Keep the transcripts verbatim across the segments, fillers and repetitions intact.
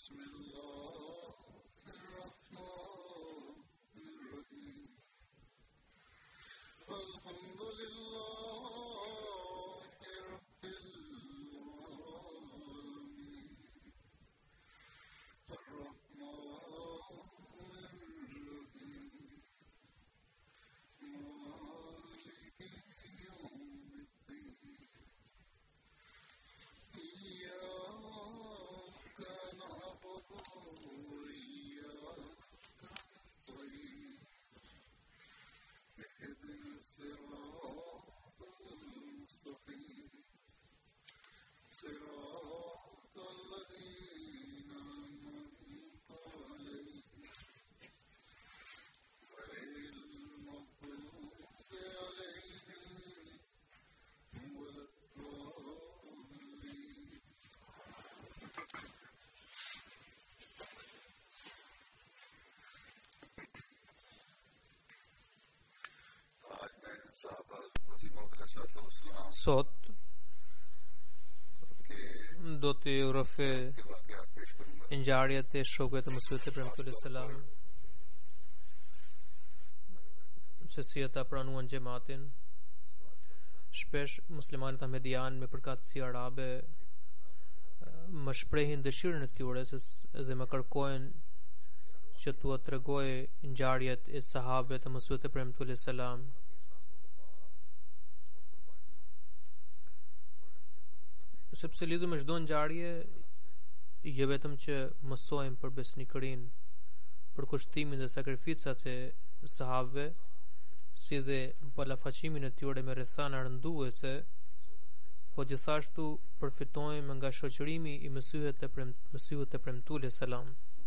بسم الله الرحمن الرحيم الحمد لله رب العالمين الرحمن الرحيم مالك يوم الدين إياك نعبد وإياك نستعين اهدنا الصراط المستقيم صراط الذين أنعمت عليهم غير المغضوب عليهم ولا الضالين आज मैं साहबा वसीम अलैहिस्सलाम Sot के do t'i urofë के वाक़यात पेश करूंगा ngjarjet e shokëve të Mesihut të premtuar selam, se si ata pranuan xhamatin. Shpesh muslimanët ahmedian me përkatësi arabe eh, më shprehin dëshirën e tyre se s- dhe më kërkojnë që t'ua tregoj ngjarjet e sahabëve të Mesihut të premtuar selam. Sepse lidhur me çdo ngjarje jo vetëm që mësojmë për besnikërinë, për kushtimin dhe sakrificat e sahabëve, si dhe balafaqimin e tyre me rrethana rënduese, po gjithashtu përfitojmë nga shoqërimi i Mesihut të prem, Mesihut të premtuar selam.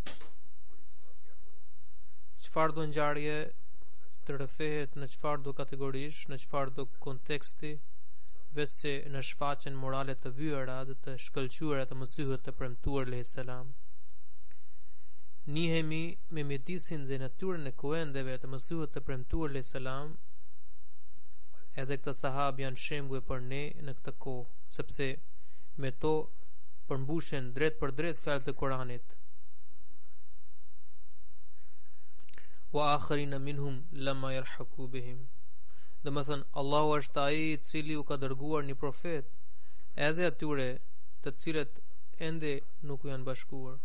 Çfarë do ngjarje të rrëfehet në çfarë do kategorish, në çfarë do konteksti, vetë se në shfaqjen morale të vyera dhe të shkëlqyera të Mesihut të premtuar alayhis salam. Njihemi me mjedisin dhe natyrën e kuendeve të Mesihut të premtuar alayhis salam. Edhe këta sahabë janë shembull për ne në këtë kohë, sepse me to përmbushen drejt për drejt fjalët e Kuranit. Wa akharina minhum lama yarhaku bihim. Dhe më thënë, Allahu është ai i cili u ka dërguar një profet edhe atyre të cilët ende nuk u janë bashkuar,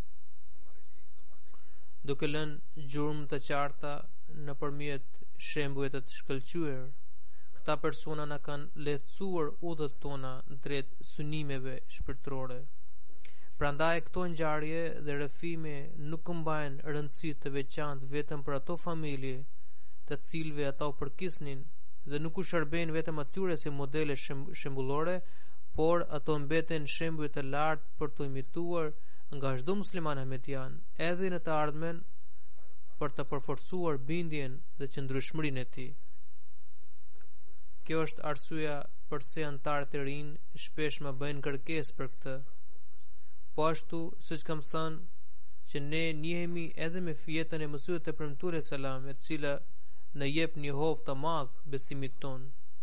duke lënë gjurmë të qarta nëpërmjet shembujve të shkëlqyer. Këta persona na kanë lehtësuar udhët tona drejt synimeve shpirtërore. Prandaj këto ngjarje dhe rrëfime nuk mbajnë rëndësi të veçantë vetëm për ato familje të cilëve ata u përkisnin dhe nuk u shërbejnë vetëm atyre si modele shem- shembullore, por ato mbeten shembuj të lartë për të imituar nga çdo musliman ahmedian, edhe në të ardhmen, për të përforcuar bindjen dhe qëndrueshmërinë e tij. Kjo është arsyeja pse antarët e rinj shpesh më bëjnë kërkesë për këtë. Po ashtu, siç kam thënë, që ne njihemi edhe me fjetën e Mesihut të premtuar selam, e cila në jep një hovë të madh besimit ton.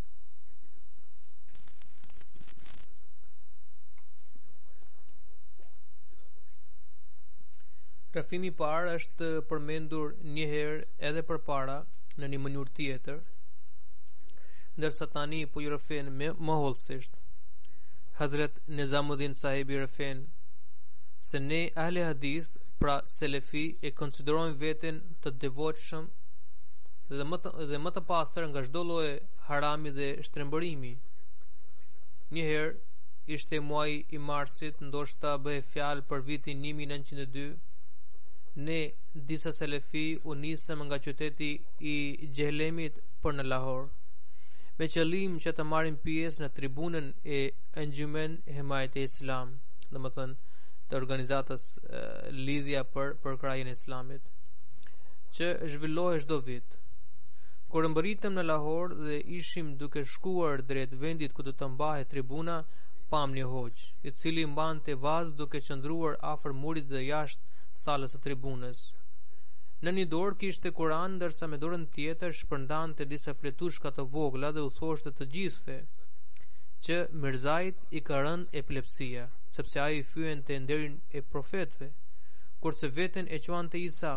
Rrëfimi i parë është përmendur një herë edhe përpara në një mënyrë tjetër, ndërsa tani po i rrëfen me më hollësisht. Hazret Nizamuddin sahibi rrëfen se ne ahli hadith, pra selefi, e konsiderojmë veten të devotshëm dhe më të, dhe më të pastër nga çdo lloj harami dhe shtrembërimi. Një herë ishte muaji i marsit, ndoshta bëhe fjalë për vitin një mijë e nëntëqind e dy. Ne, disa selefi, u nisëm nga qyteti i Gjehlemit për në Lahore, me qëllim që të marrim pjesë në tribunën e Anjumen Himayat e Islam, domethënë të organizatës e, lidhja për për krajin e Islamit, që zhvillohet çdo vit. Kur mbërritëm në Lahore dhe ishim duke shkuar drejt vendit ku do të mbahet tribuna, pam një hoq, i cili mbante vazë duke qëndruar afër murit dhe jashtë salës së tribunës. Në një dorë kishte Kur'an, ndërsa me dorën tjetër shpërndante disa fletushka të vogla dhe u thoshte të gjithëve që Mirzait i ka rënë epilepsia. sepse ai i fyen te nderin e profetëve, kurse veten e quante Isa.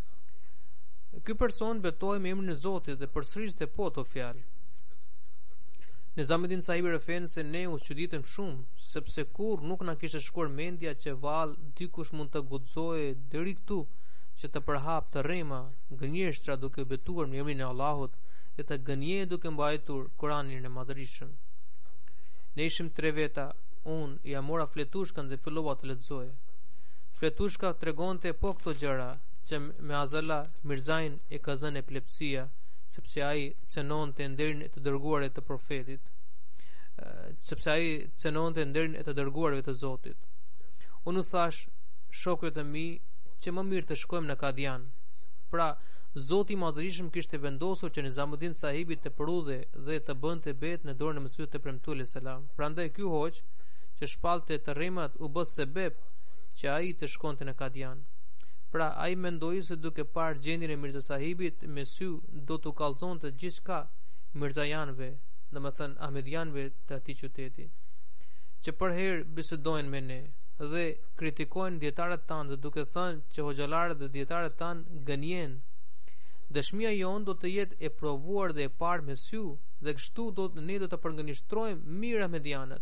Ky person betoi me emrin e Zotit dhe përsëriste po to fjalë. Nizamuddin sahibi refen se ne u çuditëm shumë, sepse kur nuk na kishte shkuar mendja që vallë dikush mund të guxojë deri këtu që të përhap të rrema gënjeshtra duke betuar në emrin e Allahut dhe të gënjejë duke mbajtur Kur'anin e Madhërisëm. Ne ishim tre veta, unë ja mora fletushkën dhe fillova të lexoja. Fletushka tregonte po këto gjëra, që me azalla Mirzain e ka zënë epilepsia, sepse ai cënonte nderin e të dërguarit të profetit, sepse ai cënonte nderin e të dërguarve të Zotit. Unë u thash shokëve të mi që më mirë të shkojmë në Kadian. Pra, Zoti i Madhërisëm kishte vendosur që Nizamuddin sahibi të prudhe dhe të bënte bet në dorën e Mesihut të premtuar selam. Prandaj ky hoç që shpallte të rremat u bë sebeb që ai të shkonte në Kadian. Pra ai mendoi se duke parë gjendjen e Mirza sahibit me sy do t'u kallëzonte gjithçka Mirzajanëve, domethënë Ahmedianëve të atij qyteti, që për herë bisedojnë me ne dhe kritikojnë dietarët tanë, duke thënë që hoxhallarët dhe dietarët tanë gënjen. Dëshmia jon do të jetë e provuar dhe e parë me sy, dhe kështu do të ne do të përgënjeshtrojmë mirë Ahmedianët.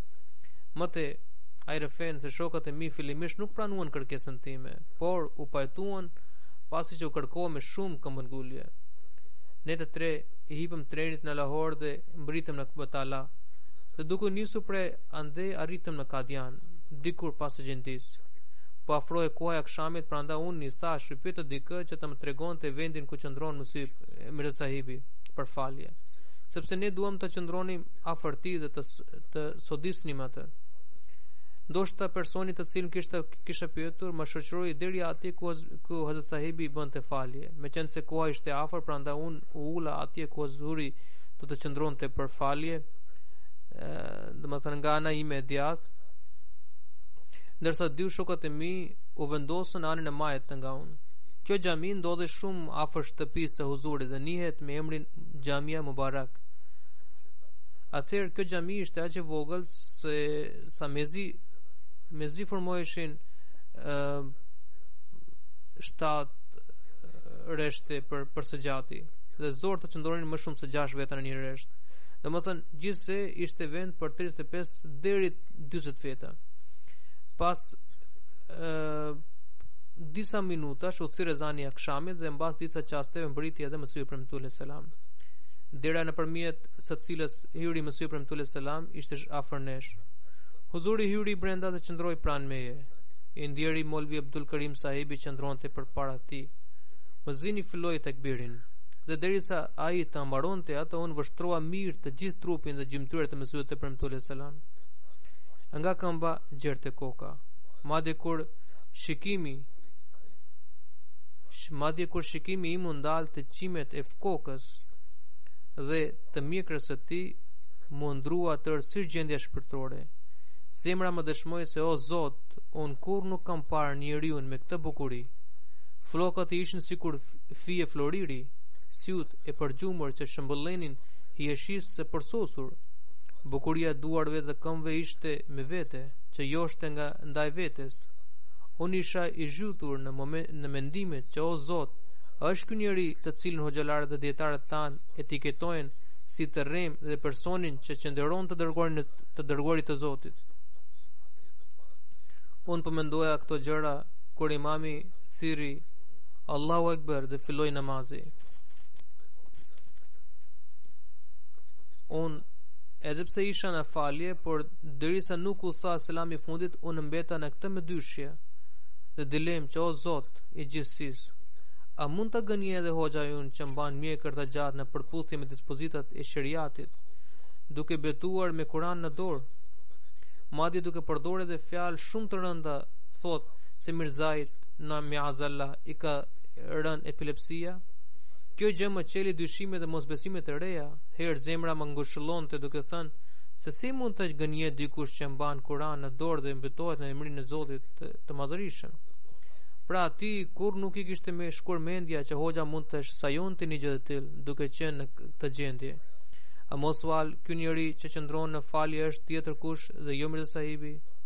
Mëte ai refen se shokët e mi fillimisht nuk pranuan kërkesën time, por u pajtuan pasi që u kërkova me shumë këmbëngulje. Ne të tre i hipëm trenit në Lahore dhe mbritëm në Batala, dhe duke nisur prej ande arritëm në Kadian, dikur pas së gjendis. Po afrohej koha e akşamit, prandaj unë i thash pyeta dikë që të më tregonte vendin ku qëndron Mesih Mirza sahibi për falje, sepse ne duam të qëndronim afër tij dhe të, të sodisnim atë. Ndoshta personi të cilin kishte kisha pyetur më shoqëroi deri atje ku ku Hazrat sahibi bënte falje, meqense koha ishte afër, prandaj unë u ula atje ku Zuri do të qëndronte për falje, domethënë nga ana ime e djathtë, ndërsa dy shokët e mi u vendosën në anën e majt nga unë. Kjo xhami ndodhe shumë afër shtëpisë së Huzurit dhe njihet me emrin Xhamia Mubarak. Atëherë kjo xhami ishte aq e vogël se sa mezi mezi formoheshin uh, shtatë reshte për për sëgjati dhe zor të qëndronin më shumë se gjashtë veta në një resht. Domethënë gjithsej ishte vend për tridhjetë e pesë deri dyzet veta. Pas uh, disa minutash u thirr ezani i akşamit dhe mbas disa çasteve mbriti edhe Mesih premtuar selam. Dera nëpërmjet së cilës hyri Mesih premtuar selam ishte afër nesh. Huzuri hyri brenda dhe qëndroi pranë meje. I ndjeri Molvi Abdul Karim sahibi qëndronte përpara tij. Muezini filloi tekbirin dhe derisa ai të mbaronte atë, unë vështrova mirë të gjithë trupin dhe gjymtyrët e Mesihut të premtuar selam. Nga këmba gjerte koka, madje kur shikimi madje kur shikimi im u ndal të qimet e kokës dhe të mjekrës së tij, mu ndrua tërësisht gjendja shpirtërore. Zemra më dëshmoi se o Zot, unë kur nuk kam parë njeriu me këtë bukuri. Flokët i ishin sikur fije floriri, syt e përgjumur që shëmbëllenin hijeshisë së përsosur. Bukuria e duarve dhe këmbëve ishte me vete, që joshte nga ndaj vetes. Unë isha i zhytur në moment në mendimet që o Zot, është ky njeri të cilin hoxhallarët dhe dietarët tan etiketojnë si të rrem dhe personin që qëndron të dërguarin të dërguarit të Zotit. Unë po mendoja këto gjëra kur imami thiri Allahu Akbar dhe filloi namazi. Unë edhepse isha në falje, por derisa nuk u tha selami i fundit, unë mbeta në këtë mëdyshje dhe dilem që o Zot i gjithësisë, a mund të gënje edhe hoxha ynë që mban mjekër të gjatë në përputhje me dispozitat e shariatit, duke betuar me Kur'an në dorë, madje duke përdorur edhe fjalë shumë të rënda, thot se Mirzait na miazallah i ka rënë epilepsia. Kjo gjë më qeli dyshime dhe mosbesimet e reja. Herë zemra më ngushëllonte duke thënë se si mund të gënje dikush që mban Kur'an në dorë dhe mbetohet në emrin e Zotit të, të Madhërisëm. Pra ati kur nuk i kishte me shkuar mendja që hoxha mund të sajonte një gjë të tillë duke qenë në këtë gjendje. A mos val ky njeri që qëndron në falje është tjetër kush dhe jo Mirza sahibi?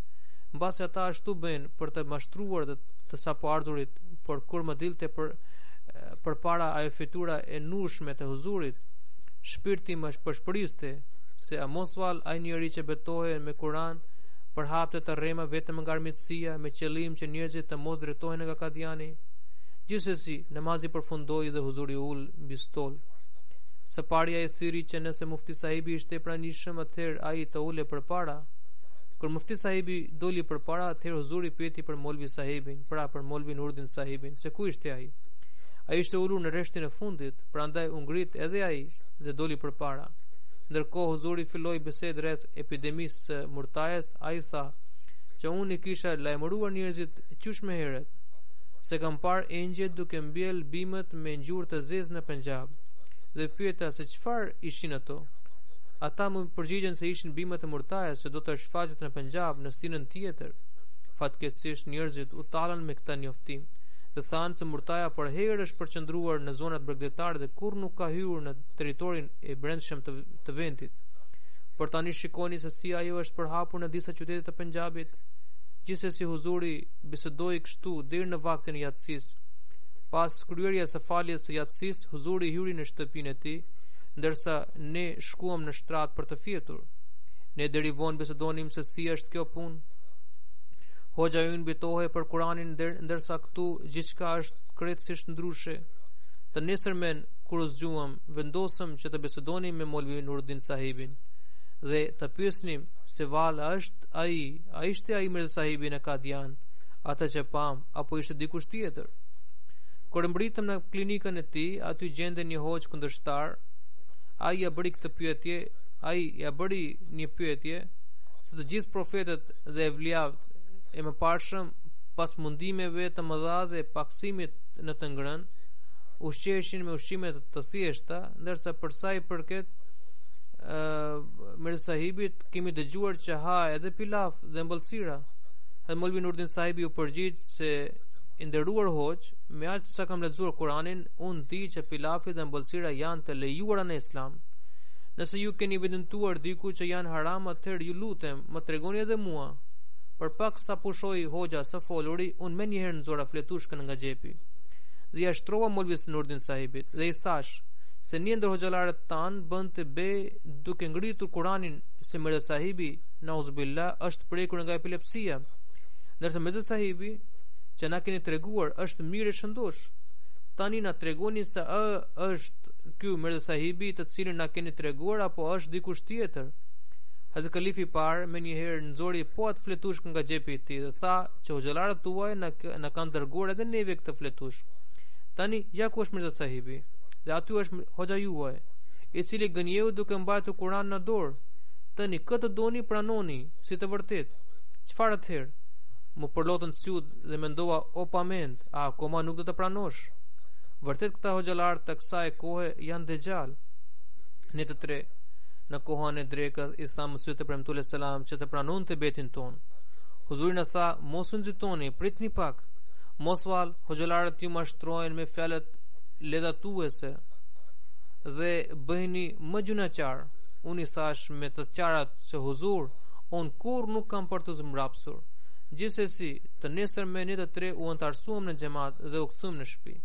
mbasi ata ashtu bëjnë për të mashtruar të, të sapoardhurit, por kur më dilte për përpara ajo fytyra e nushme të huzurit, shpirti më përshpëriste se a mos val ai njeri që betohej me Kur'an përhapte të rrema vetëm nga armiqësia me qëllim që njerëzit të mos drejtohen nga Kadiani. Gjithsesi, namazi përfundoi dhe huzuri ul mbi stol. Së pari ai thiri që nëse Mufti sahibi ishte i pranishëm, atëherë ai të ule përpara. Kur Mufti sahibi doli përpara, atëherë huzuri pyeti për Molvi sahibin, pra për Molvi Nurdin sahibin, se ku ishte ai. Ai ishte ulur në rreshtin e fundit, prandaj u ngrit edhe ai dhe doli përpara. Ndërkohë huzuri filloi bisedë rreth epidemisë së murtajes, ai tha që unë i kisha lajmëruar njerëzit qysh më herët se kam parë engjëj duke mbjell bimët me ngjyrë të zezë në Punjab, dhe pyeta se çfarë ishin ato. Ata më përgjigjen se ishin bimët e murtajes që do të shfaqet në Punjab në sinën tjetër. Fatkeqësisht njerëzit u tallën me këtë njoftim dhe thanë se murtaja për herë është përqendruar në zonat bregdetare dhe kur nuk ka hyrë në territorin e brendshëm të, të vendit. Por tani shikoni se si ajo është përhapur në disa qytete të Punjabit. Gjithsesi huzuri bisedoi kështu deri në vaktin e yatsis. Pas kryerjes së faljes së yatsis, huzuri hyri në shtëpinë e tij, ndërsa ne shkuam në shtrat për të fjetur. Ne deri vonë bisedonim se si është kjo punë. Hoxha ynë bitohej për Kur'anin ndërsa këtu gjithçka është krejtësisht ndryshe. Të nesërmen kur u zgjuam, vendosëm që të bisedonim me Molvi Nurdin sahibin dhe të pyesnim se valla është ai, a ishte ai Mirza sahibi në Kadian, ata që pam, apo ishte dikush tjetër. Kur mbritëm në klinikën e tij, aty gjenden një hoxh kundërshtar. Ai ja bëri këtë pyetje, ai ja bëri një pyetje se të gjithë profetët dhe evliat e mëparshëm pas mundimeve të mëdha dhe paksimit në të ngrënë, ushqeshin me ushqime të thjeshta, ndërsa për sa i përket Uh, Mirza sahibit kemi dëgjuar që ha edhe pilaf dhe mbëlsira. Edhe Molvi Nurdin sahibi u përgjigj se i nderuar hoxh, me aq sa kam lexuar Kur'anin, unë di që pilafi dhe mbëlsira janë të lejuara në Islam. Nëse ju keni evidentuar diku që janë haram, atëherë ju lutem, më tregoni edhe mua. Për pak sa pushoi hoxha së foluri, unë më njëherë nxora fletushkën nga xhepi dhe ja shtrova Molvis Nurdin sahibit dhe i thash se një ndër hoxhallarët tanë bënd të be duke ngritur Kur'anin se Mirza sahibi, nauzubillah, është prekur nga epilepsia, ndërsa Mirza sahibi që na keni treguar është mirë e shëndosh. Tani na tregoni se ë është ky Mirza sahibi të cilin na keni treguar apo është dikush tjetër. Hazrat Kalifi i parë më njëherë nxori po atë fletushk nga xhepi i tij dhe tha që hoxhallarët tuaj na, na kanë dërguar edhe neve këtë fletushk. Tani ja ku është Mirza sahibi? Dhe aty është hoxha juaj, i cili gënjeu duke mbajtur Kur'an në dorë. Tani këtë doni pranoni si të vërtet. Çfarë atëherë? Më përlotën syt dhe mendova, o pamend, a akoma nuk do të pranosh? Vërtet këta hoxhallar të kësaj kohe janë dexhal. Ne të tre në kohën e drekës i tha Mësuet e Premtuar selam që të pranonte betin ton. Huzuri na tha, mos u nxitoni, pritni pak. Mos val, hoxhallarët ju mashtrojnë me fjalët ledatuese dhe bëheni më gjunaqar. Unë i thash me të qarat se huzur, unë kur nuk kam për të zmrapsur. Gjithsesi, të nesër me një të tre u antarësuam në xhamat dhe u kthëm në shtëpi.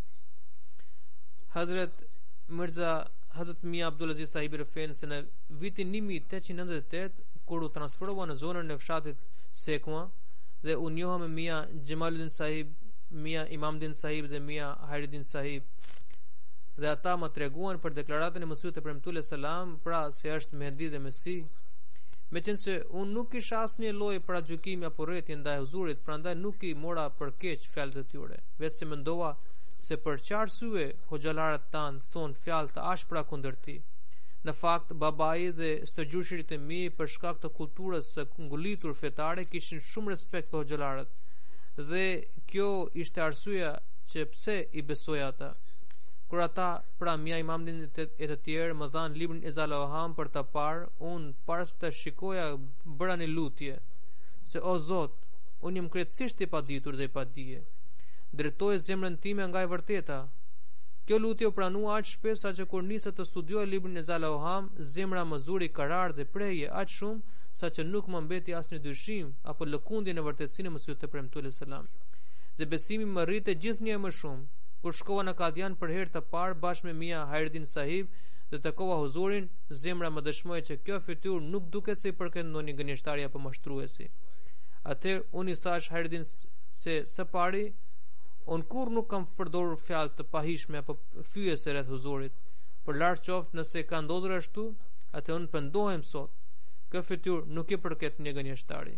Hazret Mirza Hazret Mia Abdulaziz sahibi refen se në vitin një mijë e tetëqind e nëntëdhjetë e tetë, kur u transferova në zonën e fshatit Sekma dhe u njoha me Mia Gjemaluddin sahib, Mia Imamdin sahib dhe Mia Hairuddin sahib, dhe ata më treguan për deklaratën e Mësuet e Premtuar selam, pra se është Mehdi dhe Mesi. Meqense unë nuk kisha asnjë lloj para gjykimi apo rrethje ndaj huzurit, prandaj nuk i mora për keq fjalët e tyre, vetë se mendova se për çfarë arsye hoxhallarët tan thon fjalë të ashpra kundër tij. Në fakt, babai dhe stërgjyshirit e mi për shkak të kulturës së ngulitur fetare kishin shumë respekt për hoxhallarët, dhe kjo ishte arsyeja që pse i besoja ata. Kur ata, pra Mia Imamdin e të tjerë, më dhanë librin e Zalawaham për ta parë, unë para se ta shikoja bëra një lutje, se o Zot, unë jam krejtësisht i paditur dhe i padije. Drejtoje zemrën time nga e vërteta. Kjo lutje u pranua aq shpesh saqë kur nisa të studioj librin e Zalauham, zemra më zuri karar dhe preje aq shumë saqë nuk më mbeti asnjë dyshim apo lëkundje në vërtetësinë e Mesihut të premtuar selam. Dhe besimi më rritë gjithnjë më shumë. Kur shkova në Kadian për herë të parë bashkë me Mia Hairdin Sahib dhe takova huzurin, zemra më dëshmoi që kjo fytyrë nuk duket se i përket ndonjë gënjeshtari apo mashtruesi. Atëherë unë i thash Hairdin se së pari unë kur nuk kam përdorur fjalë të pahishme apo fyese rreth huzurit. Për lartë qoftë nëse ka ndodhur ashtu, atë unë pendohem sot. Kjo fytyrë nuk i përket një gënjeshtari.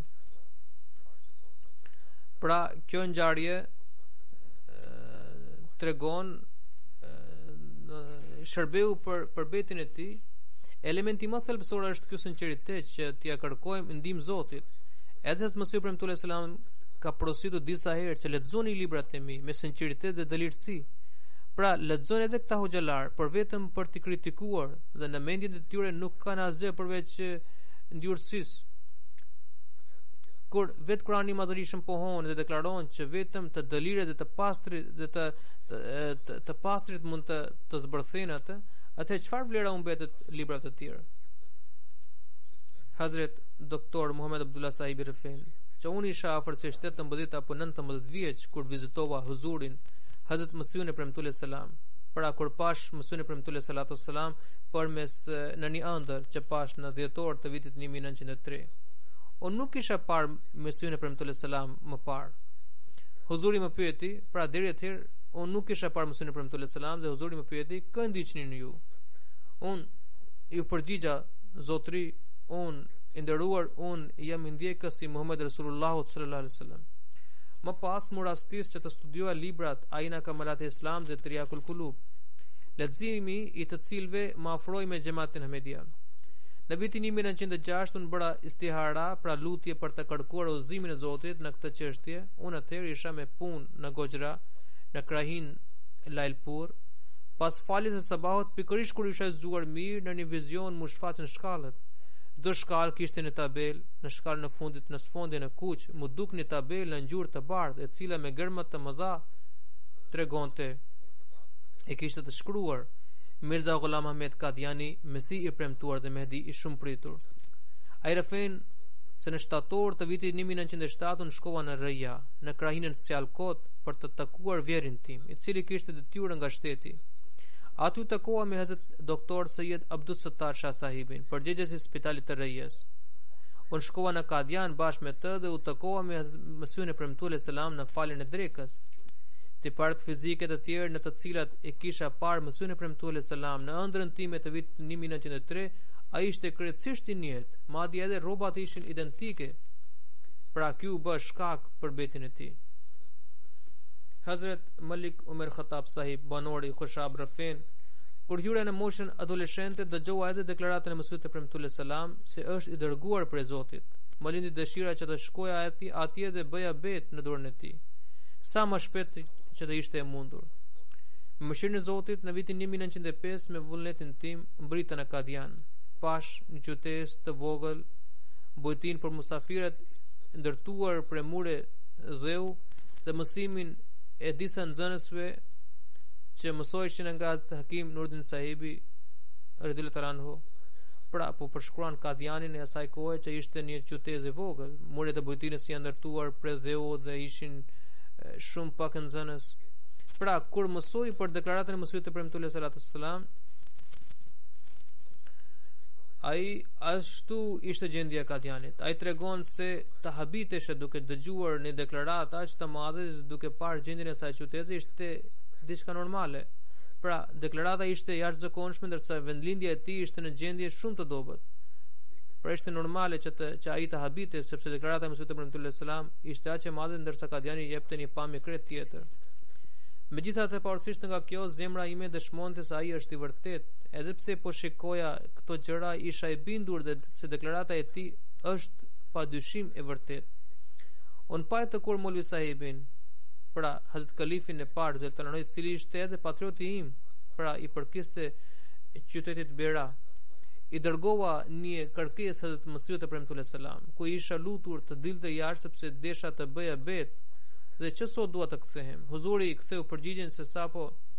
Pra, kjo ngjarje tregon shërbeu për për betin e tij. Elementi më thelbësor është ky sinqeritet që t'ia kërkojmë ndihmë Zotit. Edhe se Mesihu premtuar selam ka porositur disa herë që lexoni librat e mi me sinqeritet dhe dëlirësi. Pra, lexoni edhe këta hoxhallar, por vetëm për t'i kritikuar dhe në mendjen e tyre nuk kanë asgjë përveç ndjurësisë. Kur vetë Kurani i Madhërisht pohon dhe deklaron që vetëm të dëliret dhe të pastrit dhe të të, të, të pastrit mund të të zbërthejnë atë, atë çfarë vlera u mbetet librat e tjerë? Hazret Doktor Muhammed Abdullah Sahibi Rifin, që unë isha afërsisht tetëmbëdhjetë apo nëntëmbëdhjetë vjeç kur vizitova huzurin Hazret Mesihun e premtuar selam. Pra kur pash Mesihun e premtuar salatu selam përmes në një ëndër që pash në dhjetor të vitit një mijë e nëntëqind e tre. Unë nuk isha parë Mesihun e premtuar selam më parë. Huzuri më pyeti, pra deri atëherë unë nuk isha parë Mesihun e premtuar selam dhe huzuri më pyeti, kë ndiqni ju? Unë ju përgjigja, Zotri, unë i nderuar, unë jam i ndjekës i Muhammed Rasulullahu sallallahu alaihi wasallam. Më pas mu rastis që të studioja librat Aina Kamalat e Islam dhe Triakul Kulub, leximi i të cilëve më afroi me xhamatin Ahmedia. Në vitin një mijë e nëntëqind e gjashtë unë bëra istihara, pra lutje për të kërkuar udhëzimin e Zotit në këtë çështje. Unë atëherë isha me punë në Goxhra, në krahin Lailpur. Pas faljes së sabahut, pikërisht kur isha zgjuar mirë, në një vizion mu shfaqën shkallët. Do shkallë kishte një tabel, në shkallë në fundit në sfondin e kuq, mu duk një tabel në ngjyrë të bardhë, e cila me gërma të mëdha tregonte e kishte të shkruar Mirza Ghulam Ahmed Kadiani, Mesih i premtuar dhe Mehdi i shumë pritur. Ai rëfen se në shtator të vitit një mijë e nëntëqind e shtatë unë shkova në Rëja, në krahinën Sialkot për të takuar vjerin tim, i cili kishte detyrë nga shteti. Aty u takova me Hazrat Doktor Sayyid Abdul Sattar Shah Sahibin, përgjegjës i spitalit të Rëjes. Unë shkova në Kadian bashkë me të dhe u takova me Mesihun e premtuar selam në faljen e drekës. Tiparet fizike të tjerë në të cilat e kisha parë Mesihun e premtuar selam në ëndrrën time të vitit një mijë e nëntëqind e tre, ai ishte krejtësisht i njëjtë, madje edhe rrobat ishin identike. Pra ky u bë shkak për betin e tij. Hazret Malik Umar Khattab Sahib, banori Khoshab Rafin, kur hyra në moshën adoleshente, dëgjova edhe deklaratën e Mesihut të premtuar selam se është i dërguar prej Zotit. Më lindi dëshira që të shkoja atje, atje dhe bëja bet në dorën e tij. Sa më shpejt që të ishte e mundur. Me mëshirën e Zotit, në vitin një mijë e nëntëqind e pesë me vullnetin tim mbritën në Kadian. Pash një qytet të vogël, bujtin për musafirët ndërtuar premure dheu dhe mësimin e disa nxënësve që mësojshin nga Hazrat Hakim Nuruddin Sahibi radhiyallahu anhu. Pra po përshkruan Kadianin e asaj kohe që ishte një qytet i vogël, muret e bujtinës janë ndërtuar për dheu dhe ishin shumë pak nxënës. Pra kur mësoi për deklaratën e Mesihut të premtuar sallallahu alaihi wasallam, ai ashtu ishte gjendja e Kadianit. Ai tregon se të habiteshe duke dëgjuar një deklaratë aq të madhe, duke parë gjendjen e asaj qyteti, ishte diçka normale. Pra deklarata ishte jashtëzakonshme, ndërsa vendlindja e tij ishte në gjendje shumë të dobët. Pra ishte normale që të, që ai të habite, sepse deklarata e Mesihut të premtuar selam ishte aq e madhe, ndërsa Kadiani jepte një pamje krejt tjetër. Megjithatë, pavarësisht nga kjo, zemra ime dëshmonte se ai është i vërtet, edhe pse po shikoja këto gjëra, isha i bindur dhe se deklarata e tij është padyshim e vërtet. Unë pa të kur Molvi Sahibin, pra Hazrat Kalifin e parë Zeltanoi, i cili ishte edhe patrioti im, pra i përkiste qytetit Bera, i dërgova një kërkesë Hazrat Mesihut të premtuar selam, ku isha lutur të dilte jashtë sepse desha të bëja bet dhe që sot dua të kthehem. Huzuri i ktheu përgjigjen se sapo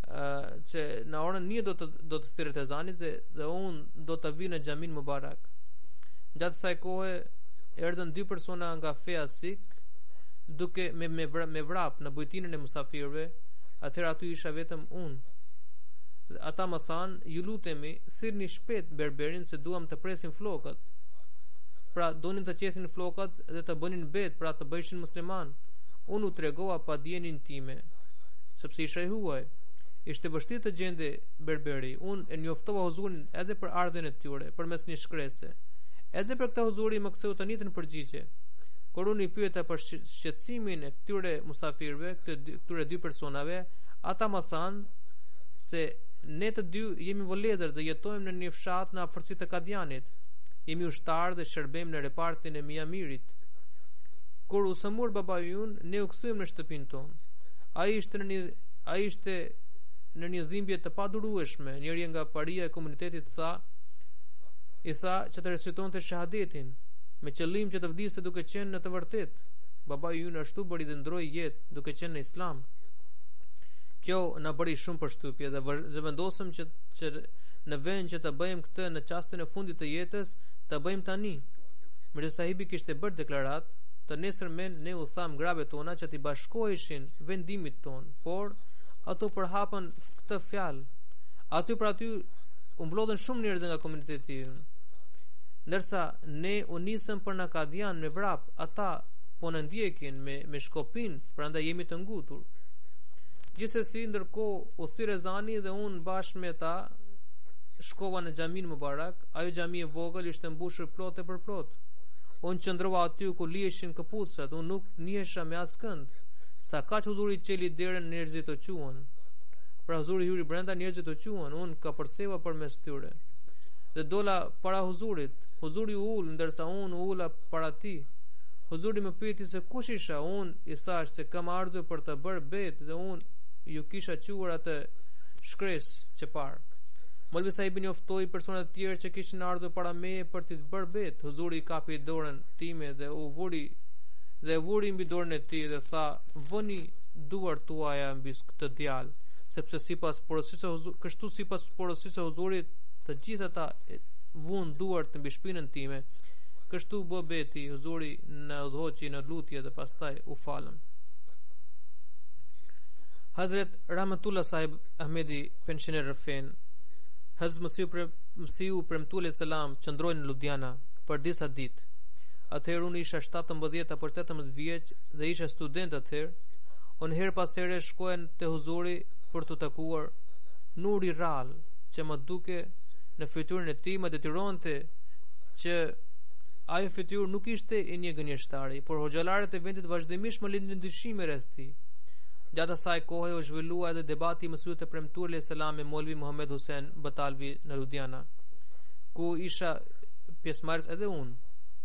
uh, që në orën një do të do të thirret ezani dhe unë do të vi në xhamin Mubarak. Gjatë kësaj kohe erdhën dy persona nga feja Sik duke me me, vra, me vrap në bujtinën e musafirëve. Atëherë aty isha vetëm unë. Ata më thanë, ju lutemi, sirrni shpejt berberin se duam të presim flokët. Pra donin të qesin flokët dhe të bënin bet, pra të bëjshin musliman. Unë u tregova pa dijenin time, sepse isha i huaj. Ishte vështirë të gjende berberi. Unë e njoftova huzurin edhe për ardhen e tyre, përmes një shkrese. Edhe për këtë huzuri më ktheu të njëjtën përgjigje. Kur unë i pyeta për shqetësimin e këtyre musafirëve, këtyre dy personave, ata më thanë se ne të dy jemi vëllezër dhe jetojmë në një fshat në afërsitë të Kadianit. Jemi ushtarë dhe shërbejmë në repartin e Miamirit. Kur u sëmur babai ynë, ne u kthyem në shtëpinë tonë. Ai ishte në një ai ishte në një dhimbje të padurueshme. Njëri nga paria e komunitetit tha, i tha që të recitonte shahadetin me qëllim që të vdiste duke qenë në të vërtetë. Babai ynë ashtu bëri dhe ndroi jetë duke qenë në Islam. Kjo na bëri shumë përshtypje dhe, dhe vendosëm që, që në vend që të bëjmë këtë në çastin e fundit të jetës, të bëjmë tani. Mirza Sahibi kishte bërë deklarat, të nesërmen ne u tham grave tona që t'i bashkoheshin vendimit ton, por ato përhapën këtë fjalë. Aty për aty u mblodhen shumë njerëz nga komuniteti ynë. Ndërsa ne u nisëm për në Kadian me vrap, ata po në ndjekin me, me shkopin, prandaj jemi të ngutur. Gjithsesi, ndërkohë u thirr ezani dhe unë bashkë me ta shkova në xhamin Mubarak. Ajo xhami e vogël ishte mbushur plot e për plot. Unë qëndrova aty ku liheshin këpucët, unë nuk njihesha me askënd. Sa kaq huzuri qeli derën, njerëzit të quan. Pra huzuri hyri brenda, njerëzit të quan. Unë ka përseva përmes tyre. Dhe dola para huzurit. Huzuri u ul, ndërsa unë u ula para tij. Huzuri më pyeti se kush isha. Unë i thash se kam ardhur për të bërë bet dhe unë ju kisha quar atë shkres që parë. Molvi Sahibi njoftoi persona të tjerë që kishin ardhur para meje për të bërë bet. Huzuri i kapi dorën time dhe u vuri dhe vuri mbi dorën e tij dhe tha: "Vëni duart tuaja mbi këtë djalë, sepse sipas porosisë së huzurit, kështu sipas porosisë së huzurit, të gjithë ata vun duart mbi shpinën time." Kështu bë beti, huzuri në udhëhoqi në lutje dhe pastaj u falëm. Hazret Rahmatullah Sahib Ahmedi pensioner Rëfen, Hazret Mësiu pre, Mësiu premtuar selam qëndroi në Ludhiana për disa ditë. Atëherë unë isha shtatëmbëdhjetë apo tetëmbëdhjetë vjeç dhe isha student atëherë. Unë her pas here shkoja te huzuri për të takuar Nuri Rall, që më duke në fytyrën e tij më detyronte që ajo fytyrë nuk ishte e një gënjeshtari, por hoxhallarët e vendit vazhdimisht më lindnin dyshime rreth tij. Gjatë asaj kohe u zhvillua edhe debati i mësuesve të premtuar selam me Molvi Muhammed Hussein Batalvi në Ludhiana, ku isha pjesëmarrës edhe unë.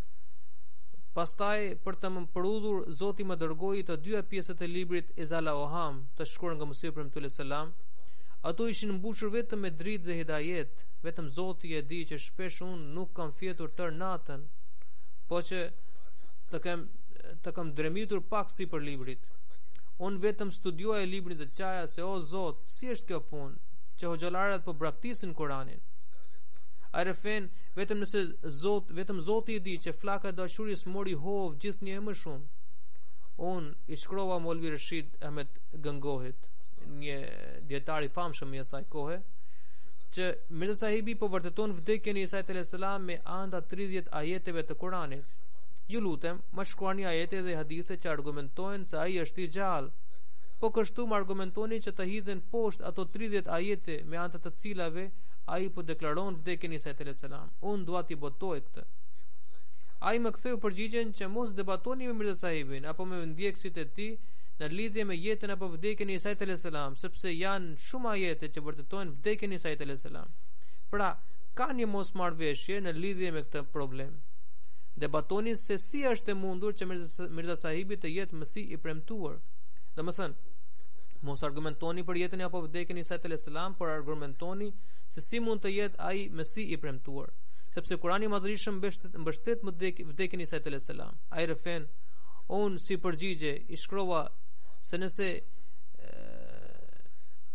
Pastaj, për të më përudhur, Zoti më dërgoi të dyja pjesët e librit Izala Oham, të shkruar nga mësuesi premtuar selam. Ato ishin mbushur vetëm me dritë dhe hidajet. Vetëm Zoti e di që shpesh unë nuk kam fjetur tër natën, po që të kem të kam dremitur pak sipër librit. Unë vetëm studioja librin të qaja se o Zot, si është kjo punë që hoxhallarët po braktisin Kur'anin. A refen, vetëm nëse Zot, vetëm Zoti i di që flaka e dashurisë mori hov gjithnjë më shumë. Unë i shkrova Molvi Rashid Ahmed Gëngohit, një dietar i famshëm i asaj kohe, që Mirza Sahibi po vërteton vdekjen e Isa alayhis salam me anda tridhjetë ajeteve të Kuranit. Ju lutem, më shkruani ajete dhe hadithe që argumentojnë se ai është i gjallë. Po kështu më argumentoni që të hidhen poshtë ato tridhjetë ajete me anë të cilave ai po deklaron vdekjen e Isa alayhis salam. Unë dua t'i botoj këtë. Ai më ktheu përgjigjen që mos debatoni me Mirza Sahibin apo me ndjekësit e tij në lidhje me jetën apo vdekjen e Isa alayhis salam, sepse janë shumë ajete që vërtetojnë vdekjen e Isa alayhis salam. Pra, ka një mosmarrveshje në lidhje me këtë problem. Debatoni se si është e mundur që Mirza, Mirza Sahibi të jetë mësi i premtuar. Domethënë, mos argumentoni për jetën apo vdekjen e Isa alayhis salam, por argumentoni se si mund të jetë ai mësi i premtuar, sepse Kurani i Madhërisht mbështet vdekjen e Isa alayhis salam. Ai rëfen, unë si përgjigje i shkrova se nëse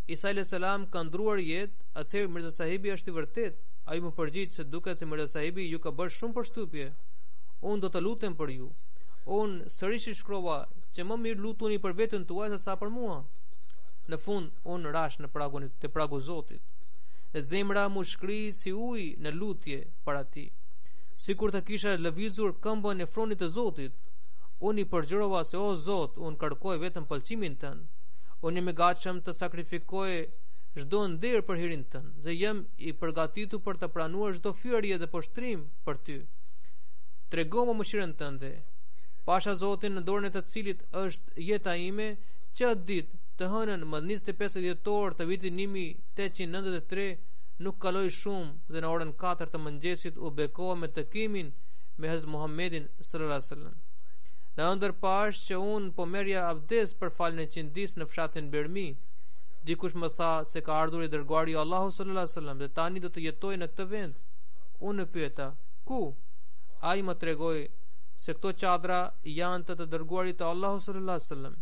Isa alayhis salam ka ndruar jetë, atëherë Mirza Sahibi është i vërtet. Ai më përgjigj se duket se Mirza Sahibi ju ka bërë shumë përshtypje. Unë do të lutem për ju. Unë sërish i shkrova që më mirë lutuni për veten tuaj se sa për mua. Në fund unë rash në pragun të pragu Zotit. Dhe zemra mu shkri si ujë në lutje para tij. Sikur të kisha lëvizur këmbën e fronit të Zotit. Unë i përgjërova se o Zot, unë kërkoj vetëm pëlqimin tënd. Unë jam i gatshëm të sakrifikoj çdo nder për hirin tënd, dhe jam i përgatitur për të pranuar çdo fyerje dhe poshtrim për ty. Tregoma mëshirën tënde. Pasha Zotin në dorën e të cilit është jeta ime, që atë ditë të hënën më njëzet e pesë dhjetor të vitit një mijë e tetëqind e nëntëdhjetë e tre nuk kaloi shumë dhe në orën katër të mëngjesit u bekova me takimin me Hazrat Muhammedin sallallahu alaihi wasallam. Në ëndër pash që unë po merja abdes për falën e qindis në fshatin Bermi. Dikush më tha se ka ardhur i dërguari i Allahut sallallahu alaihi wasallam dhe tani do të jetoj në këtë vend. Unë e pyeta, ku? Ai më tregoi se këto çadra janë të të dërguarit të Allahut sallallahu alaihi wasallam.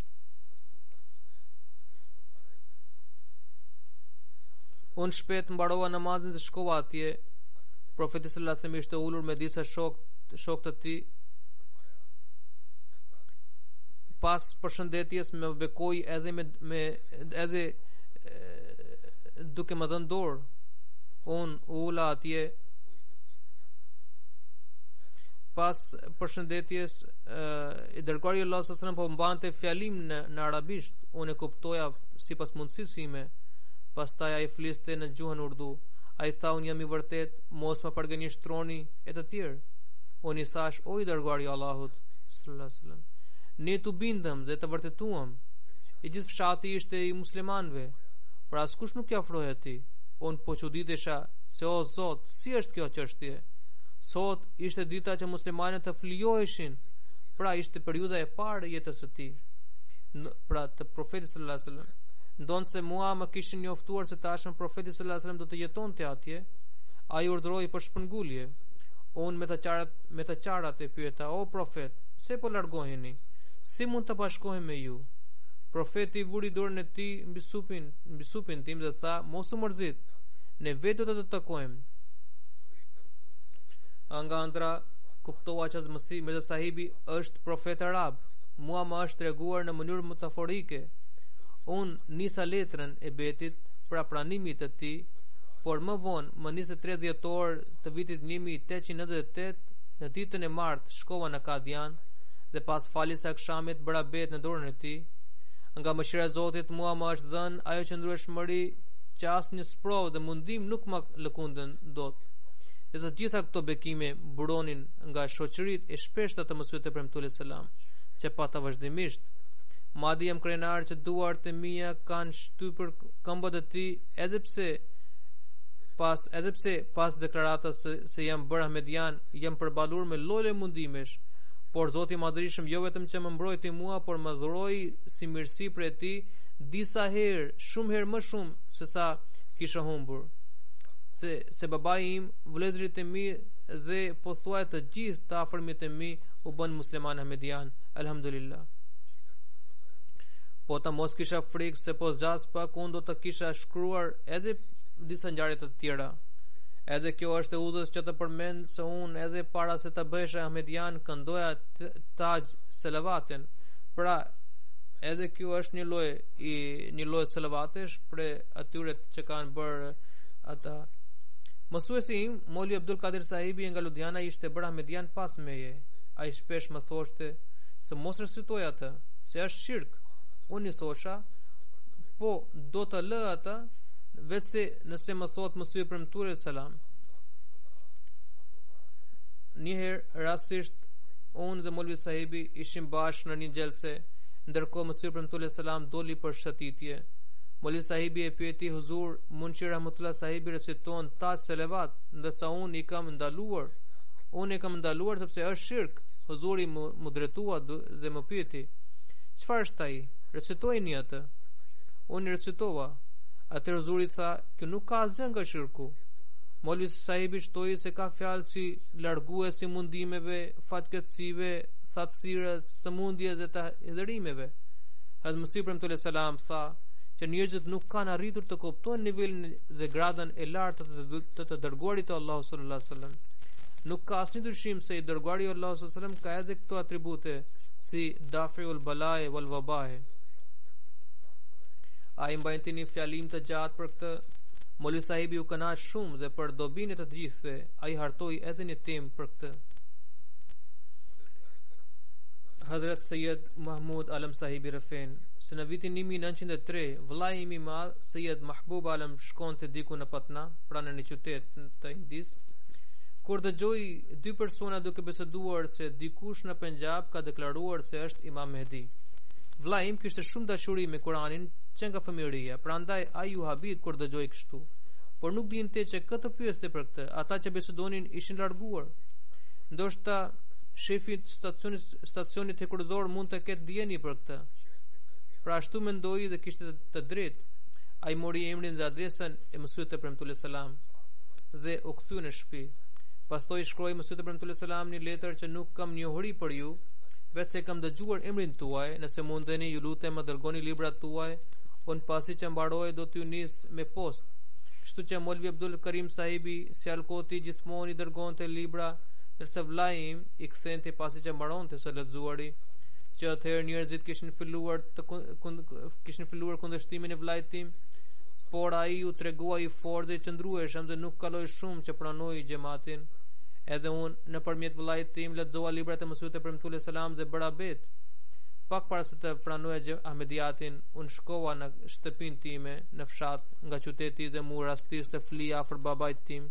Unë shpejt mbarova namazin dhe shkova atje. Profeti sallallahu alaihi wasallam ishte ulur me disa shok shok të tij. Pas përshëndetjes me bekoj edhe me, me edhe e, duke më dhënë dorë. Unë ula atje. Pas përshëndetjes e, i dërguari i Allahut sallallahu alaihi wasallam po mbante fjalim në, në arabisht. Unë e kuptoja sipas mundësisë sime. Pastaj ai fliste në gjuhën urdu. Ai tha unë jam i vërtet, mos më përgënjeshtroni e të tjerë. Unë i thash, o i dërguari i Allahut sallallahu alaihi wasallam, ne tu bindëm dhe të vërtetuam. I gjithë fshati ishte i muslimanëve, pra askush nuk i afrohej atij. Unë po çuditesha se o Zot, si është kjo çështje? Sot ishte dita që muslimanët të flijoheshin, pra ishte periudha e parë e jetës së tij, pra të profetit sallallahu alaihi wasallam. Ndonë se mua më kishin njoftuar se tashëm profeti sallallahu alaihi wasallam do të jetonte atje, ai urdhëroi për shpërngulje. Unë me të qarat me të qarat e pyeta, o profet, pse po largoheni? Si mund të bashkohem me ju? Profeti vuri dorën e tij mbi supin, mbi supin tim dhe tha, mos u mërzit, ne vetë do të të takojmë. Nga andra kuptova që Mesih Mirza Sahibi është profet arab. Mua më është treguar në mënyrë metaforike. Unë nisa letrën e betit pra pranimit të tij, por më vonë, më njëzet e tre dhjetor të vitit një mijë e tetëqind e nëntëdhjetë e tetë, në ditën e martë shkova në Kadian dhe pas faljes së akşamit bëra bet në dorën e tij. Nga mëshira e Zotit mua më është dhënë ajo qëndrueshmëri që asnjë sprovë dhe mundim nuk më lëkundën dot. Dhe të gjitha këto bekime buronin nga shoqëritë e shpeshta të Mesihut e premtuar selam, që pata vazhdimisht. Madje jam krenar që duart e mia kanë shtypur këmbët e tij, edhe pse pas edhe pse pas deklaratës se, se jam bërë ahmedian, jam përballur me lloje mundimesh, por Zoti i Madhërisht jo vetëm që më mbrojti mua, por më dhuroi si mirësi prej tij disa herë, shumë herë më shumë se sa kisha humbur. Se se babai im, vëllezërit e mi dhe pothuaj të gjithë të afërmit e mi u bën musliman ahmedian. Alhamdulillah. Po ta mos kisha frikë se po zgjas pak unë do të kisha shkruar edhe disa ngjarje të tjera. Edhe kjo është e udhës që të përmend se unë edhe para se të bëhesha ahmedian këndoja Taj selavatin. Pra edhe kjo është një lloj i një lloj selavatesh për atyre që kanë bërë ata. Mësuesi im, Moli Abdul Kadir Sahibi nga Ludhiana, ishte bërë ahmedian pas meje. Ai shpesh më thoshte se mos recitoj atë, se është shirk. Unë i thosha, po do të lë ata, vetë se nëse më thot Mesih i premtuar selam. Njëherë rastisht unë dhe Molvi Sahibi ishim bashkë në një gjelse, ndërkohë Mesih i premtuar selam doli për shëtitje. Molvi Sahibi e pyeti Huzur, mund që Rahmatullah Sahibi reciton ta selevat, ndërsa unë i kam ndaluar. Unë i kam ndaluar sepse është shirk. Huzuri më, më dretua dhe më pyeti, çfarë është ai? Recitojni atë. Unë recitova. Atë Huzuri tha, kjo nuk ka asgjë nga shirku. Molvi Sahibi shtoi se ka fjalë si larguesi mundimeve, fatkeqësive, thatësirës, sëmundjes dhe të hidhërimeve. Hazrat Mesih premtuar selam tha që njerëzit nuk kanë arritur të kuptojnë nivelin dhe gradën e lartë të të, të dërguarit të Allahut sallallahu alaihi wasallam. Nuk ka asnjë dyshim se i dërguari i Allahut sallallahu alaihi wasallam ka edhe këto atribute si dafiul balae wal wabae. Ai mbajti një fjalim të gjatë për këtë. Moli sahibi u kënaq shumë dhe për dobinë të gjithëve ai hartoi edhe një temë për këtë. Hazrat Sayyid Mahmud Alam sahibi Rafen, se në vitin një mijë e nëntëqind e tre vllai im i madh Sayyid Mahbub Alam shkonte diku në Patna, pranë një qytet të Indis, kur dëgjoi dy persona duke biseduar se dikush në Punjab ka deklaruar se është Imam Mehdi. Vllai im kishte shumë dashuri me Kur'anin që nga fëmijëria, prandaj ai u habit kur dëgjoi kështu. Por nuk dinte që këtë pyeste për këtë, ata që bisedonin ishin larguar. Ndoshta shefi i stacionit stacionit hekurëdor mund të ketë dieni për këtë. Pra ashtu mendoi dhe kishte të drejtë. Ai mori emrin dhe adresën e Mësuetit e Premtuar selam dhe u kthye në shtëpi. Pastaj shkroi Mësuetit e Premtuar selam një letër që nuk kam njohuri për ju, vetëse kam dëgjuar emrin tuaj, nëse mundeni ju lutem më dërgoni librat tuaj, unë pasi që mbaroj do t'ju nis me post. Kështu që Molvi Abdul Karim sahibi si Alkoti gjithmonë i dërgonte libra, ndërsa vllai im i kthente pasi që mbaronte së lexuari, që atëherë njerëzit kishin filluar të kishin filluar kundërshtimin e vllait tim, por ai u tregua i fortë dhe i qëndrueshëm dhe nuk kaloi shumë që pranoi xhamatin. Edhe unë nëpërmjet vllait tim lexova librat e Mësuetit e Premtuar selam dhe bëra bet. Pak para se të pranoja Ahmediatin, unë shkova në shtëpinë time në fshat nga qyteti dhe mu rastis të flija afër babait tim.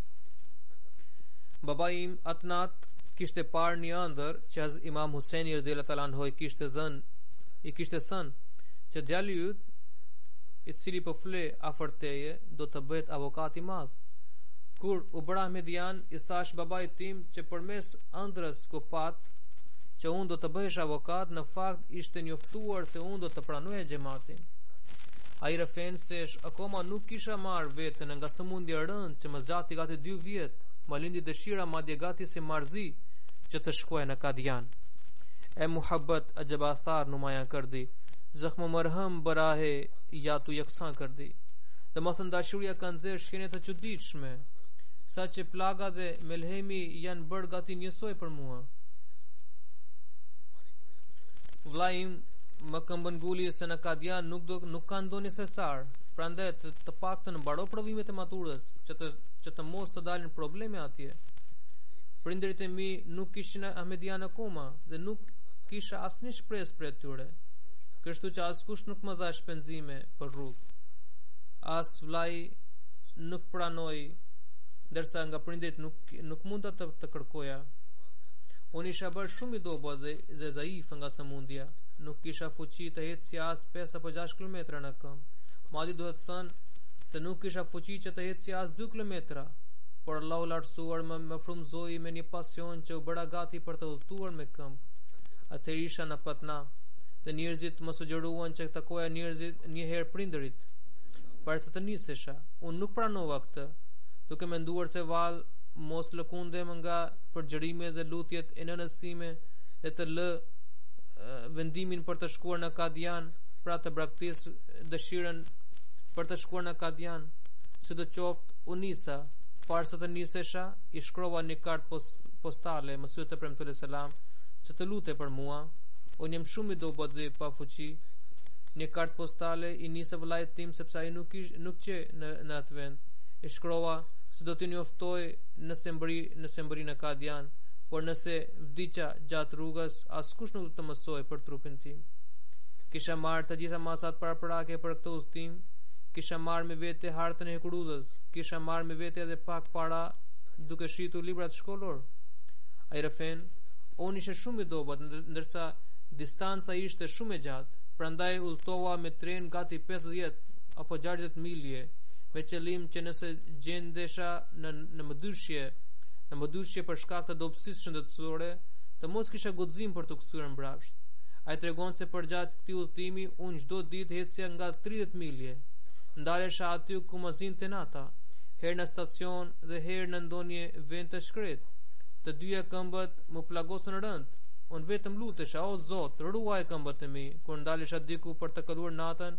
Babai im atë natë kishte parë një ëndër që as Imam Huseni radhiyallahu anhu i kishte dhënë, i kishte thënë që djali yt, i cili po fle afër teje, do të bëhet avokat i madh. Kur u bëra Ahmedian, i thash babait tim që përmes ëndrës ku pat që unë do të bëhesh avokat, në fakt ishte njoftuar se unë do të pranoja xhamatin. Ai rëfen se akoma nuk kisha marrë veten nga sëmundja rënd që më zgjati gati dy vjet, më lindi dëshira madje gati si marzi që të shkoja në Kadian. E muhabbat ajab athar numayan kardi, zakhmo marham barahe ya tu yaksan kardi. Domethënë dashuria ka nxjerr shkenje të çuditshme, saqë plaga dhe melhemi janë bërë gati njësoj për mua. Vllai im më këmbën nguli se në Kadian nuk do nuk ka ndonjë thesar, prandaj të, të paktën mbaro provimet e maturës që të që të mos të dalin probleme atje. Prindërit e mi nuk kishin Ahmedian akoma dhe nuk kisha asnjë shpresë për tyre. Kështu që askush nuk më dha shpenzime për rrugë. As vllai nuk pranoi, ndërsa nga prindërit nuk nuk munda të, të kërkoja. Unë isha bërë shumë i dobët dhe, dhe zaif nga sëmundja. Nuk kisha fuqi të hetë si as pesë apo gjashtë kilometra në këmbë. Madje duhet të thënë se nuk kisha fuqi që të hetë si as dy kilometra, por Allahu lartësuar më, më frumëzoi me një pasion që u bëra gati për të udhëtuar me këmbë. Atëherë isha në Patna dhe njerëzit më sugjeruan që të takoja njerëzit një herë prindërit. Para se të nisesha, unë nuk pranova këtë, duke menduar se val mos lëkundem nga përgjërime dhe lutjet e nënës sime dhe të lë uh, vendimin për të shkuar në Kadian, pra të braktis dëshirën për të shkuar në Kadian. Si do qoftë, u nisa. Para se të nisesha, i shkrova një kartë post, postale Mësuetit e Premtuar selam që të lutej për mua. Unë jam shumë i dobët dhe pa fuqi. Një kartë postale i nisë vllait tim sepse ai nuk ish, nuk qe në, në atë vend. I shkrova se do t'i njoftoj nëse mbri nëse mbri në Kadian, por nëse vdiqa gjatë rrugës, askush nuk do të mësoj për trupin tim. Kisha marrë të gjitha masat paraprake për këtë udhtim, kisha marrë me vete hartën e hekurudhës, kisha marrë me vete edhe pak para duke shitur librat shkollor. Ai rëfen, unë ishe shumë i dobët, ndërsa distanca ishte shumë e gjatë, prandaj udhtova me tren gati pesëdhjetë apo gjashtëdhjetë milje, me qëllim që nëse gjendesha në në mëdyshje, në mëdyshje për shkak të dobësisë shëndetësore, të mos kisha guxim për të kthyer mbrapsht. Ai tregon se përgjatë këtij udhëtimi unë çdo ditë ecja nga tridhjetë milje. Ndalesha aty ku më zinte nata, herë në stacion dhe herë në ndonjë vend të shkret. Të dyja këmbët më plagosën rënd. Unë vetëm lutesha, o Zot, ruaj këmbët e mi. Kur ndalesha diku për të kaluar natën,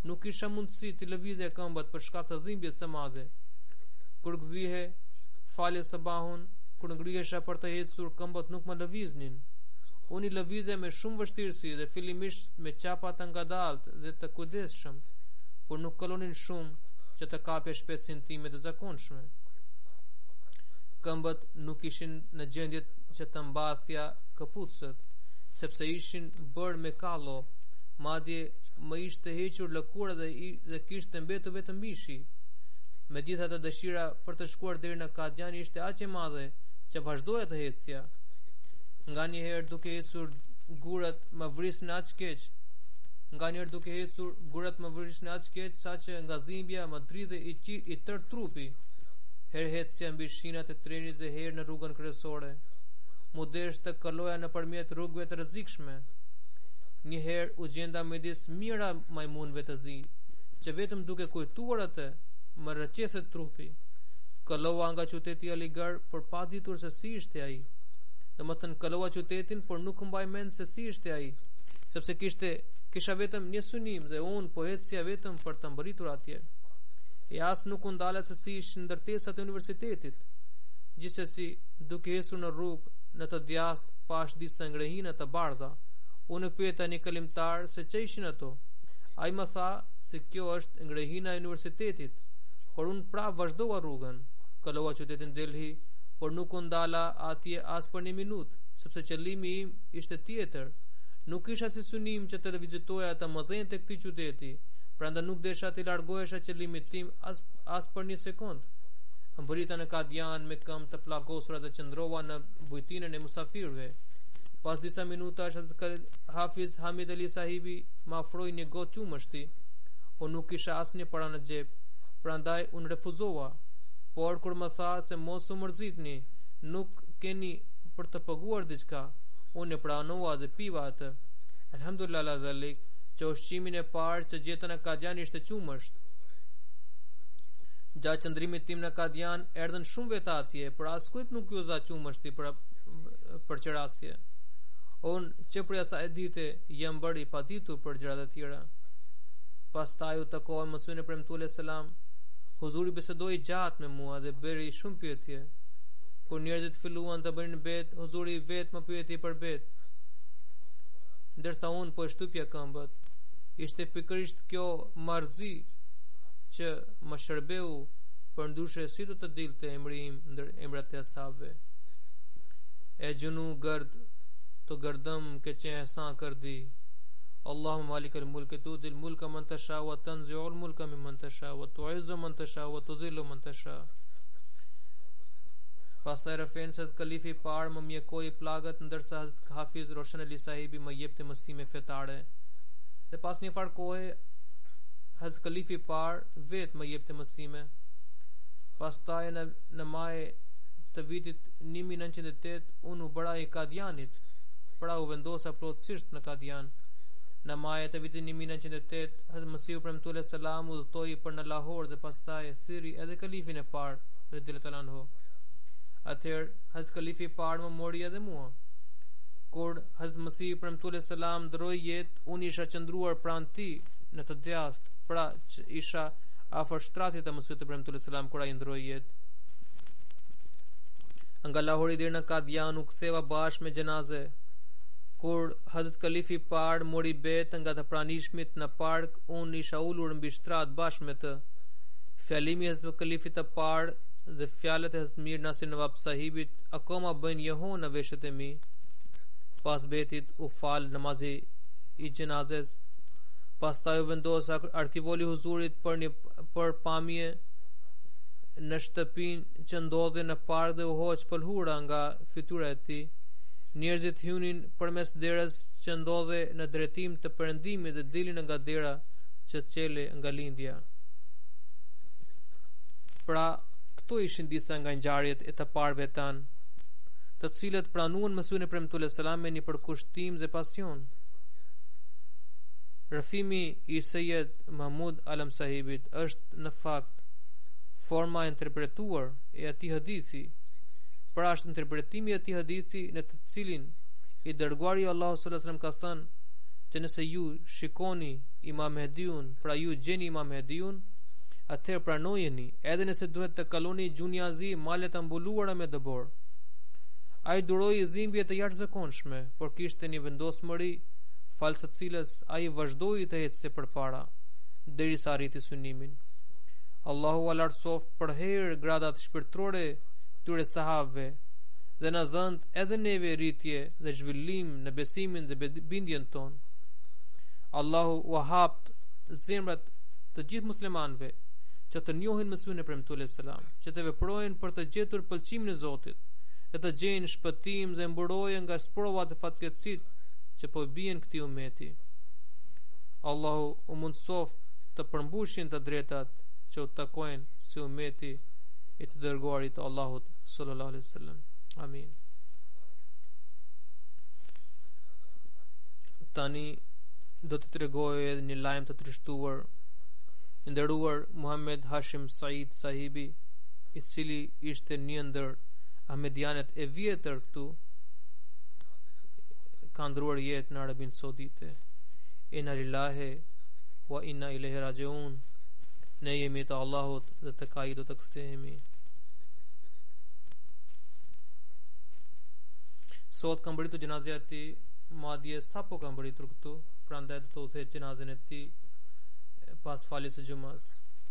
nuk kisha mundësi të lëvizje këmbët për shkak të dhimbjes së madhe. Kur gëzihe, falje sabahun, kur ngrihesha për të ecur, këmbët nuk më lëviznin. Unë i lëvizja me shumë vështirësi dhe fillimisht me qapa të ngadalt dhe të kujdesshëm, por nuk kalonin shumë që të kapje shpejtësinë time të zakonshme. Këmbët nuk ishin në gjendje që të mbathja këpucët, sepse ishin bërë me kallo, madje më ishte hequr lëkura dhe, dhe kishte mbetur vetëm mishi. Megjithatë, dëshira për të shkuar deri në Kadian ishte aq e madhe që vazhdoja të ecja. Nganjëherë duke ecur gurat më vrisnin aq keq. Nganjëherë duke ecur gurat më vrisnin aq keq saqë nga dhimbja më dridhe i, i tërë trupi. Herë ecja mbi shinat e trenit dhe herë në rrugën kryesore. Mu desh të kaloja nëpërmjet rrugëve të rrezikshme. Një herë u gjenda midis mira majmunëve të zi, që vetëm duke kujtuar atë më rrëqeset trupi. Kalova nga qyteti Aligar, por pa ditur se si ishte ai. Domethënë kalova qytetin, por nuk mbaj mend se si ishte ai, sepse kishte kisha vetëm një synim dhe unë po ecja vetëm për të mbërritur atje. E as nuk u ndala se si ishin ndërtesat e universitetit. Gjithsesi, duke ecur në rrugë në të djathtë, pash disa ngrehina të bardha. Unë pyeta një kalimtar se ç'e ishin ato. Ai më tha se kjo është ngrehina e universitetit, por unë prap vazhdova rrugën. Kalova qytetin Delhi, por nuk u ndala atje as për një minutë, sepse qëllimi im ishte tjetër. Nuk isha si synim që të vizitoja të mëdhenj të këtij qyteti, prandaj nuk desha të largohesha qëllimit tim as, as për një sekond. Mbërrita në Kadian me këmbë të plagosura dhe qëndrova në bujtinën e musafirëve. Pas disa minutash, Hafiz Hamid Ali sahibi më ofroi një gotë qumështi. Unë nuk kisha asnjë para në xhep, prandaj unë refuzova. Por kur më tha se mos u mërzitni, nuk keni për të paguar diçka, unë e pranova dhe piva atë. Alhamdulillah la dhalik, që ushqimin e parë që gjeta në Kadian ishte qumësht. Gjatë qëndrimit tim në Kadian erdhën shumë veta atje, por askujt nuk ju dha qumështi për për qerasje. Unë që për asaj dite jam bërë i paditur për gjërat e tjera. Pastaj u takova me Mësuesin e premtuar selam. Huzuri bisedoi gjatë me mua dhe bëri shumë pyetje. Kur njerëzit filluan të bënin bet, Huzuri vetë më pyeti për bet. Ndërsa unë po e shtypja këmbët. Ishte pikërisht kjo marrëzi që më shërbeu, për ndryshe si do të dilte emri im ndër emrat e ashabëve. E gjunu gërd të gërdëm ke që ehsan kërdi. Allahumma malikal mulki tu'til mulka man tasha wa tanzi'ul mulka mimman tasha wa tu'izzu man tasha wa tudhillu man tasha. Pastaj rëfen se kalifi i parë më mjekoi plagët, ndërsa Hafiz Roshan Ali sahibi më jepte mësime fetare. Dhe pas një farë kohe Hazrat Kalifi i parë vetë më jepte mësime. Pastaj në, në maj të vitit një mijë e nëntëqind e tetë unë u bëra i Kadianit, pra u vendosa plotësisht në Kadian. Në maj të vitit një mijë e nëntëqind e tetë Hazrat Masihu premtuar selam udhtoi për në Lahore dhe pastaj thiri edhe Kalifin e parë, radhiyallahu anhu. Atëherë Hazrat Kalifi i parë më mori edhe mua. Kur Hazrat Masihu premtuar selam ndroi jetë, unë isha qëndruar pranë tij në të djathtë, pra që isha afër shtratit të Mësuesit të premtuar selam kur ai ndroi jetë. Nga Lahori deri në Kadian u ktheva bashkë me xhenaze. Kur Hazrat Kalifi i parë mori bet nga të pranishmit në park, unë isha ulur mbi shtrat bashkë me të. Fjalimi i Hazrat Kalifit të parë dhe fjalët e Hazrat Mir Nasir Nawab sahibit akoma bëjnë jehon në veshët e mi. Pas betit u fal namazi i xhenazes. Pastaj u vendosa arkivoli Huzurit për një për pamje në shtëpinë që ndodhi në park dhe u hoq pëlhura nga fytyra e tij. Njerëzit hynin përmes derës që ndodhe në drejtim të perëndimit dhe dilin nga dera që çele nga lindja. Pra, këto ishin disa nga ngjarjet e të parëve tan, të cilët pranuan Mësuesin e premtuar selam me një përkushtim dhe pasion. Rëfimi i Sejed Mahmud Alam sahibit është në fakt forma e interpretuar e atij hadithi. Pra është interpretimi i atij hadithi në të cilin i dërguari Allahu sallallahu alaihi wasallam ka thënë që nëse ju shikoni Imam Mehdiun, pra ju gjeni Imam Mehdiun, atëherë pranojeni, edhe nëse duhet të kaloni gjunjazi, malet të mbuluara me dëbor. Ai duroi dhimbje të jashtëzakonshme, por kishte një vendosmëri falë së cilës ai vazhdoi të ecte përpara derisa arriti synimin. Allahu alartsoft për herë gradat shpirtërore këtyre sahabëve dhe na dhënë edhe neve rritje dhe zhvillim në besimin dhe bindjen tonë. Allahu u hapt zemrat të gjithë muslimanëve që të njohin mësimin e premtuar selam, që të veprojnë për të gjetur pëlqimin e Zotit, dhe të gjejnë shpëtim dhe mburojë nga sprovat e fatkeqësitë që po bien këtij ummeti. Allahu u mundsoft të përmbushin të drejtat që u takojnë si ummeti i të dërguarit të Allahut sallallahu alaihi wasallam. Amin. Tani do të tregoj edhe një lajm të trishtuar. I nderuar Muhammed Hashim Said Sahibi, i cili ishte një ndër ahmedianet e vjetër këtu, ka ndruar jetë në Arabinë Saudite. Inna lillahi wa inna ilaihi rajiun. Ne jemi të Allahut dhe të Ai do të kthehemi. Sot kam bëritur gjenazja e tij, madje sapo kam bëritur këtu, prandaj do të udhëhet gjenazën e tij pas faljes së xhumas.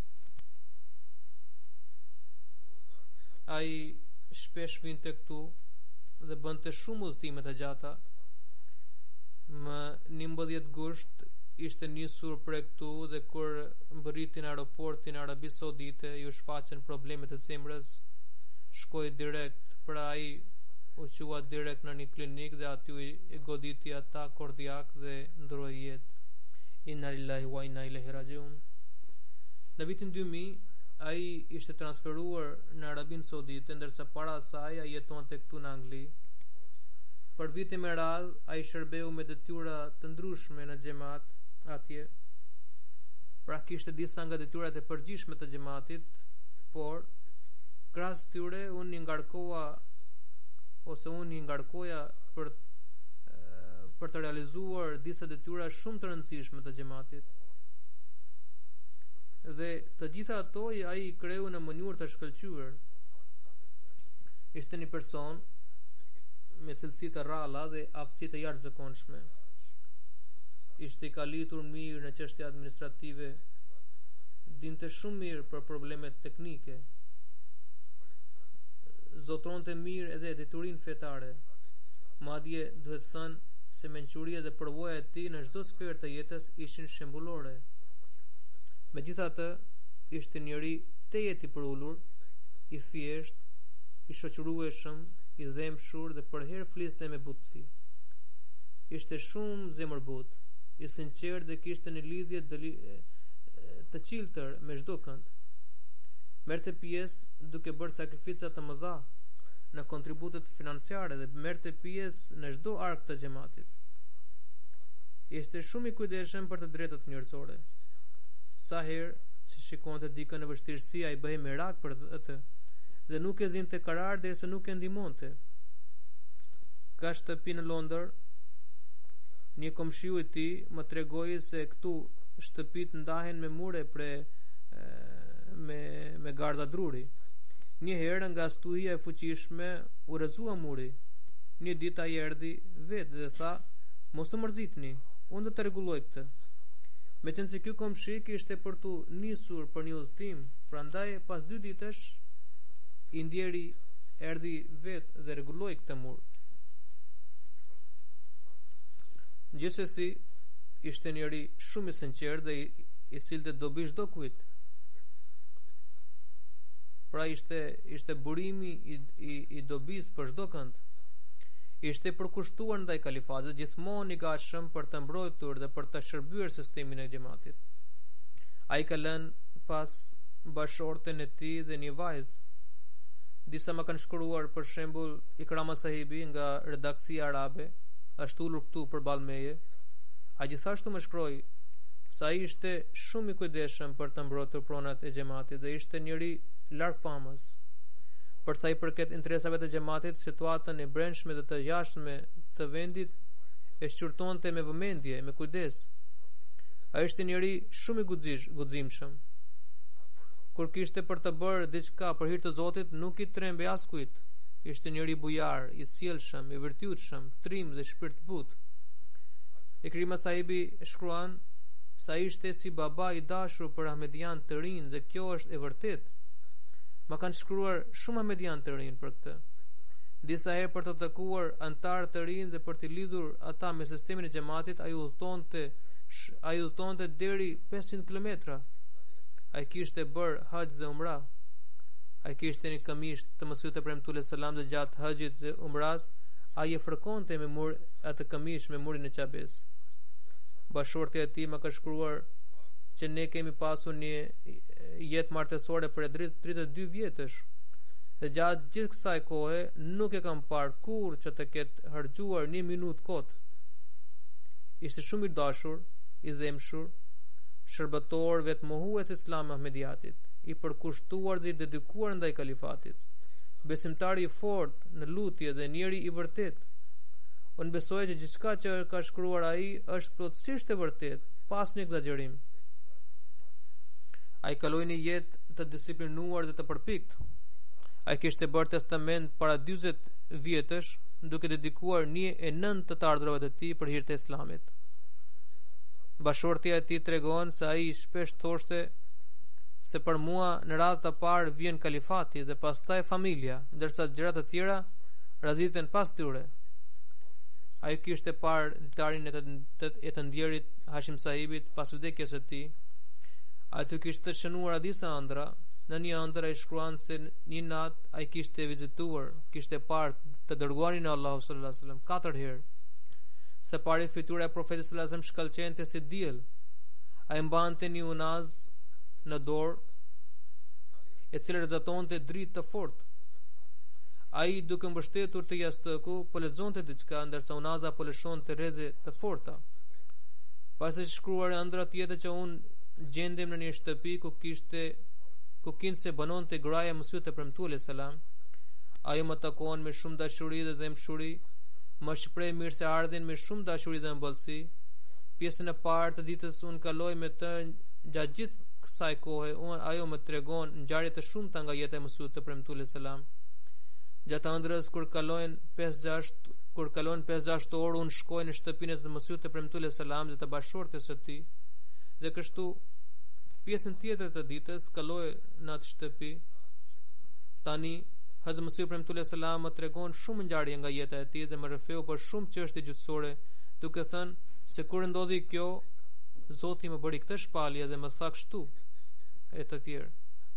Ai shpesh vinte këtu dhe bënte shumë udhëtime të gjata. Më njëmbëdhjetë gusht ishte nisur për këtu dhe kur mbërriti në aeroportin e Arabisë Saudite, ju shfaqen problemet e zemrës, shkoi direkt, pra ai u qua direkt në një klinik dhe aty i goditi ata kordiak dhe ndroi jetë. Inna lillahi wa inna ilaihi rajiun. Në vitin dy mijë ai ishte transferuar në Arabinë Saudite, ndërsa para asaj ai jetonte këtu në Angli. Për vite me radhë ai shërbeu me detyra të ndryshme në xhamat atje. Pra kishte disa nga detyrat e përgjithshme të xhamatit, por krahas tyre unë i ngarkoa ose unë i ngarkoja për për të realizuar disa detyra shumë të rëndësishme të xhamatit. Dhe të gjitha ato ai i kreu në mënyrë të shkëlqyer. Ishte një person me cilësi të rralla dhe aftësi të jashtëzakonshme. Ishte i kalitur mirë në çështje administrative, dinte shumë mirë për problemet teknike, zotronte mirë edhe deturinë fetare. Madje duhet thënë se mençuria dhe përvoja e tij në çdo sferë të jetës ishin shembullore. Megjithatë, ishte njëri tejet i përulur, i thjesht, i shoqërueshëm, i dhemshur dhe përherë fliste me butësi. Ishte shumë zemërbut, i sinqert dhe kishte një lidhje të qiltër me çdo kënd. Merrte pjesë duke bërë sakrifica të mëdha në kontributet financiare dhe merrte pjesë në çdo ark të xhamatit. Ishte shumë i kujdesshëm për të drejtat njerëzore. Sa herë që shikonte dikën në vështirësi, ai bëhej merak për atë dhe nuk e zinte karar derisa nuk e ndihmonte. Ka shtëpi në Londër. Një komshiu i tij më tregoi se këtu shtëpitë ndahen me mure pre me me garda druri. Një herë nga stuhia e fuqishme u rrezua muri. Një ditë ai erdhi vetë dhe tha: "Mos u mërzitni, unë do të rregulloj këtë." Meqense ky komshi kishte për tu nisur për një udhëtim, prandaj pas dy ditësh i ndjeri erdhi vetë dhe rregulloi këtë mur. Gjithsesi, ishte njëri shumë i sinqert dhe i, i silte dobi çdo kujt. Pra ishte ishte burimi i i, i dobis për çdo kënd. Ishte përkushtuar ndaj kalifatit, gjithmonë i gatshëm për të mbrojtur dhe për të shërbyer sistemin e xhamatit. Ai ka lënë pas bashorten e tij dhe një vajzë. Disa më kanë shkruar, për shembull, Ikrama Sahibi nga redaksia arabe, është ulur këtu përballë meje. Ai gjithashtu më shkroi se ai ishte shumë i kujdesshëm për të mbrojtur pronat e xhamatit dhe ishte njëri largpamës. Për sa i përket interesave të xhamatit, situatën e brendshme dhe të jashtme të vendit e shqyrtonte me vëmendje, me kujdes. Ai ishte njëri shumë i guxish, guximshëm. Kur kishte për të bërë diçka për hir të Zotit, nuk i trembe askujt. Ishte njëri bujar, i sjellshëm, i vërtetshëm, trim dhe shpirt but. Ikrima sahibi shkruan se ai ishte si baba i dashur për Ahmedian të rinj dhe kjo është e vërtet. Ma kanë shkruar shumë Ahmedian të rinj për këtë. Disa herë për të takuar antar të rinj dhe për të lidhur ata me sistemin e xhamatit, ai udhtonte ai udhtonte deri pesëqind kilometra. Ai kishte bër haxh dhe umra. Ai kishte një këmishë të Mesihut e premtuar selam dhe gjatë haxhit dhe umras ai e fërkonte me mur atë këmishë me murin e Qabes. Bashortja e tij më ka shkruar që ne kemi pasur një jetë martesore për tridhjetë e dy vjetësh. Dhe gjatë gjithë kësaj kohe nuk e kam parë kur që të ketë harxuar një minutë kot. Ishte shumë i dashur, i dhemshur, shërbëtor vetmohues Islam Ahmediatit, i përkushtuar dhe i dedikuar ndaj kalifatit, besimtar i fortë në lutje dhe njeri i vërtet. Unë besoj që gjithçka që ka shkruar ai është plotësisht e vërtet, pas një egzagerim. Ai kaloi një jetë të disiplinuar dhe të përpikt. Ai kishte bërë testament para dyzet vjetësh, duke dedikuar një e nëntë të të ardhurave të tij për hir të Islamit. Bashortja e tij tregon se ai shpesh thoshte se për mua në radhë të parë vjen kalifati dhe pastaj familja, ndërsa gjërat e tjera radhiten pas tyre. Ai kishte parë ditarin e të, e të ndjerit Hashim Sahibit pas vdekjes së tij. Aty kishte shënuar disa ëndra. Në një ëndër ai shkruan se një natë ai kishte vizituar, kishte parë të dërguarin e Allahut sallallahu alaihi wasallam katër herë. Së pari fytyra e profetit sallallahu alaihi wasallam shkallqente si diell. Ai mbante një unaz në dorë, e cila rrezatonte dritë të fortë. Ai duke mbështetur të jastëku po lexonte diçka ndërsa unaza po lëshonte rreze të forta. Pasi shkruar ëndra tjetër që unë gjendem në një shtëpi ku kishte ku kinse banonte graja e Mesihut e premtuar selam. Ajo më takon me shumë dashuri dhe dëmshuri, më shpreh mirëseardhjen me shumë dashuri dhe ëmbëlsi. Pjesën e parë të ditës unë kaloj me të gjatë gjithë kësaj kohe, unë ajo më tregon ngjarje të shumta nga jeta e Mesihut të premtuar selam. Gjatë ëndrës kur kalojnë pesë gjashtë kur kalojnë pesë gjashtë orë unë shkoj në shtëpinë e Mesihut të premtuar selam dhe të bashortes së tij. Dhe kështu pjesën tjetër të ditës kaloj në atë shtëpi. Tani Hazrat Mesih premtuar selam më tregon shumë ngjarje nga jeta e tij dhe më rrëfeu për shumë çështje gjyqësore, duke thënë se kur ndodhi kjo, Zoti më bëri këtë shpallje dhe më tha kështu e të tjerë.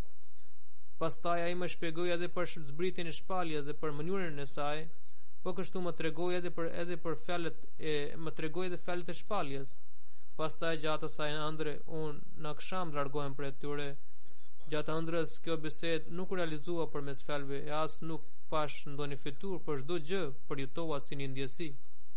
Pastaj ai më shpjegoi edhe për zbritjen e shpalljes dhe për mënyrën e saj, po kështu më tregoi edhe për edhe për fjalët e më tregoi edhe fjalët e shpalljes. Pastaj gjatë asaj ëndre unë në akşam largohem prej tyre. Gjatë ëndrës kjo bisedë nuk u realizua përmes fjalëve e as nuk pash ndonjë fitur për çdo gjë, për jetova si një ndjesi.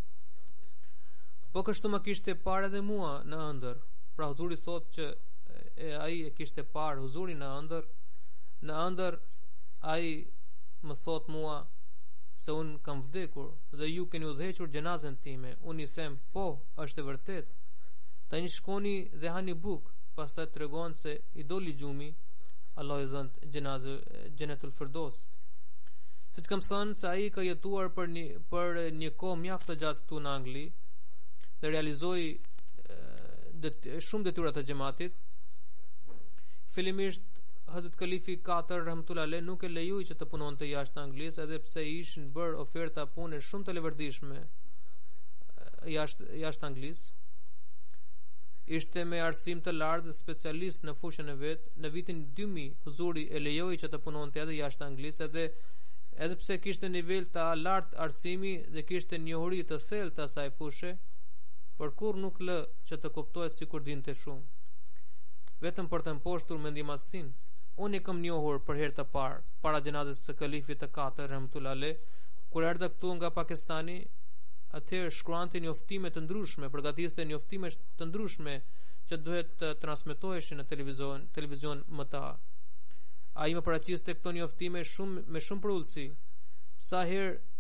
Po kështu më kishte parë edhe mua në ëndër. Pra Huzuri thotë që e, ai e kishte parë Huzurin në ëndër. Në ëndër ai më thot mua se unë kam vdekur dhe ju keni udhëhequr gjenazën time. Unë i them, po, është e vërtet. Tani shkoni dhe hani buk. Pastaj tregon se i doli gjumi, Allah i dhënë gjenazë Xhenetul Firdos. Siç kam thënë se ai ka jetuar për një për një kohë mjaft të gjatë këtu në Angli dhe realizoi det, shumë detyra të xhamatit. Fillimisht Hazrat Kalifi katër rahmetullah aleh nuk e lejoi që të punonte jashtë Anglisë, edhe pse i ishin bërë oferta pune shumë të levërdishme jashtë jashtë Anglisë. Ishte me arsim të lartë dhe specialist në fushën e vet. Në vitin dy mijë Huzuri e lejoi që të punonte edhe jashtë Anglisë, edhe edhe pse kishte nivel të lartë arsimi dhe kishte njohuri të thellë të asaj fushë, por kur nuk lë që të kuptohet sikur dinte shumë. Vetëm për të mposhtur mendimasin. Unë e kam njohur për herë të parë para gjenazës së kalifit të katër rahmetullah aleh, kur erdha këtu nga Pakistani. Atëherë shkruante njoftime të ndryshme, përgatiste njoftime të ndryshme që duhet të transmetoheshin në televizion, televizion më ta. Ai më paraqiste këto njoftime shumë me shumë përullësi. Sa herë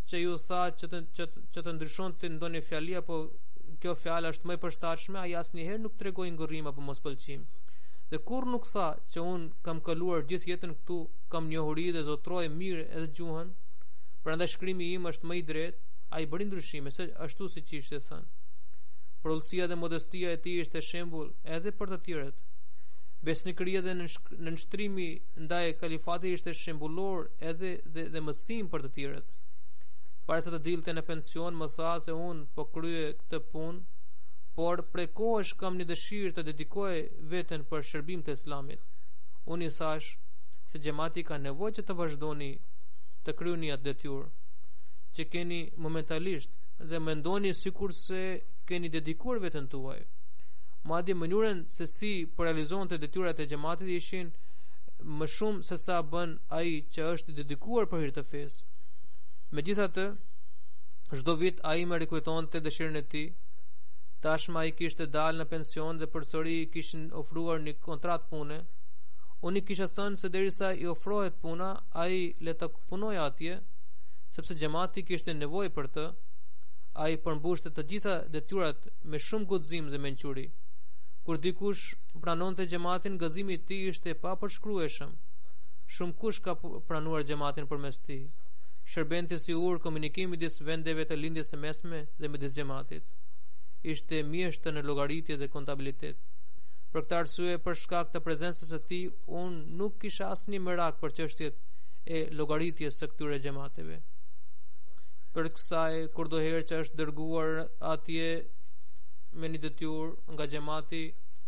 që ju tha që të, që, të- që të ndryshonte ndonjë fjali apo kjo fjalë është më e përshtatshme, ai asnjëherë nuk tregoi ngurrim apo mospëlqim. Dhe kur nuk tha që un kam kaluar gjithë jetën këtu, kam njohuri dhe zotroj mirë edhe gjuhën, prandaj shkrimi im është më i drejtë, ai bëri ndryshime, se ashtu siç ishte thënë. Prullësia dhe modestia e tij ishte shembull edhe për të tjerët. Besnikëria dhe nënshk- nënshtrimi ndaj kalifatit ishte shembullor edhe dhe, dhe mësim për të tjerët. Para se të dilte në pension, më tha se unë po krye këtë punë, por prej kohësh kam një dëshirë të dedikoj veten për shërbim të Islamit. Unë i thash se xhamati ka nevojë që të vazhdoni të kryeni atë detyrë që keni momentalisht dhe mendoni sikurse keni dedikuar veten tuaj. Madje mënyrën se si po realizonte detyrat e xhamatit ishin më shumë se sa bën ai që është dedikuar për hir të fesë. Megjithatë, çdo vit ai më rikujtonte dëshirën e tij. Tashmë ai kishte dalë në pension dhe përsëri i kishin ofruar një kontratë pune. Unë i kisha thënë se derisa i ofrohet puna, ai le të punojë atje, sepse xhamati kishte nevojë për të. Ai përmbushte të gjitha detyrat me shumë guxim dhe mençuri. Kur dikush pranonte xhamatin, gëzimi i tij ishte pa përshkrueshëm. Shumë kush ka pranuar xhamatin përmes tij. Shërbente si ur komunikim midis vendeve të lindjes së mesme dhe midis xhamatit. Ishte mjeshtër në llogaritje dhe kontabilitet. Për këtë arsye, për shkak të prezencës së tij, unë nuk kisha asnjë merak për çështjet e llogaritjes së këtyre xhamateve. Për kësaj, kur do herë që është dërguar atje me një detyrë nga xhamati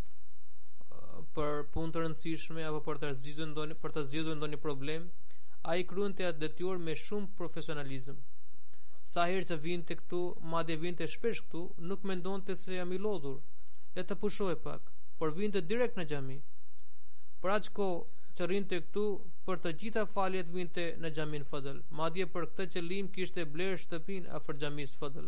për punë të rëndësishme apo për të zgjidhur ndonjë për të zgjidhur ndonjë problem, ai kryente atë detyrë me shumë profesionalizëm. Sa herë që vinte këtu, madje vinte shpesh këtu, nuk mendonte se jam i lodhur, le të pushoj pak, por vinte direkt në xhami. Për aq kohë që rrinte këtu, për të gjitha faljet vinte në xhamin Fadl. Madje për këtë qëllim kishte blerë shtëpinë afër xhamis Fadl.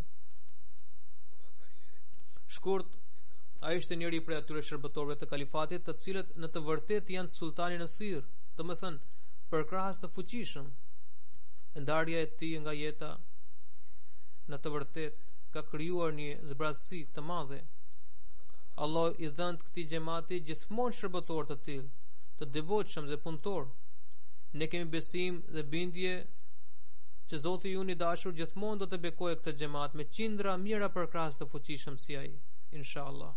Shkurt, ai ishte njëri prej atyre shërbëtorëve të kalifatit, të cilët në të vërtetë janë sultani në sirr, domethënë përkrahas të fuqishëm. Ndarja e tij nga jeta në të vërtetë ka krijuar një zbrazësi të madhe. Allah i dhënë këtij xhamati gjithmonë shërbëtor të tillë, të devotshëm dhe punëtor. Ne kemi besim dhe bindje që Zoti i i dashur gjithmonë do të bekojë këtë xhamat me qindra mira përkrahas të fuqishëm si ai, inshallah.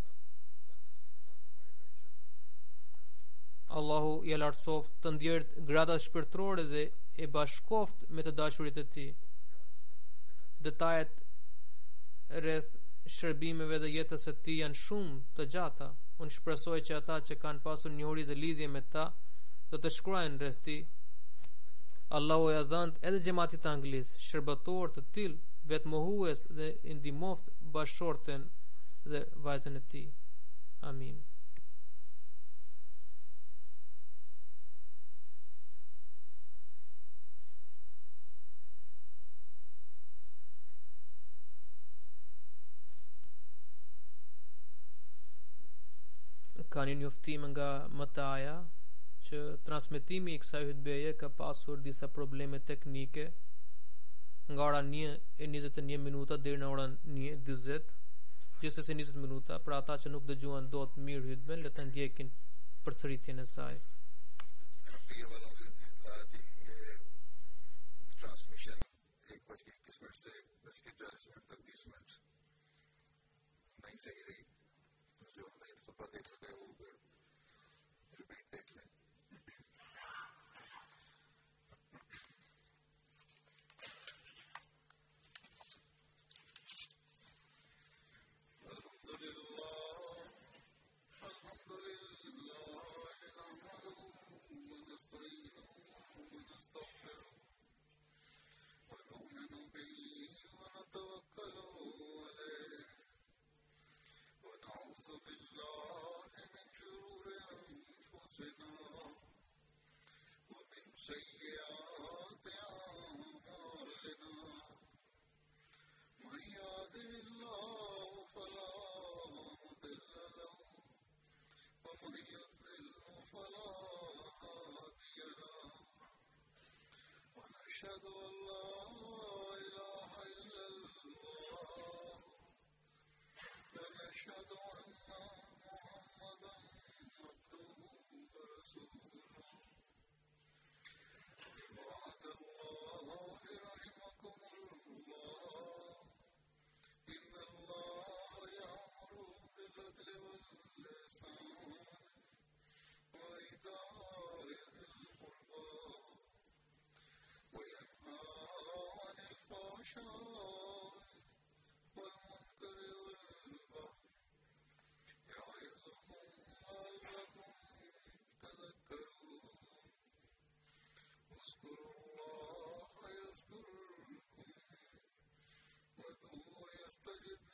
Allahu i lartësoft të ndjert gradat shpirtërore dhe e bashkoft me të dashurit e tij. Detajet rreth shërbimeve dhe jetës së tij janë shumë të gjata. Unë shpresoj që ata që kanë pasur njohuri dhe lidhje me ta do të shkruajnë rreth tij. Allahu ja dhënë edhe xhamatit të Anglisë shërbëtor të tillë vetmohues dhe i ndihmoft bashorten dhe vajzën e tij. Amin. Ka një njoftim nga Mataja që transmetimi i kësaj hutbeje ka pasur disa probleme teknike nga ora një e njëzet e një minuta deri në orën një e dyzet, gjithsesi njëzet minuta, për ata që nuk dëgjuan dot mirë hutben, le të ndjekin përsëritjen e saj. Transmission एक बज के इक्कीस मिनट से बज के चालीस मिनट तक बीस मिनट नहीं सही रही, जो नहीं खुतबा देख सके वो फिर रिपीट देख लें. سيئات أعمالنا من يهده الله فلا مضل له ومن يضلل فلا هادي له ونشهد أن لا إله të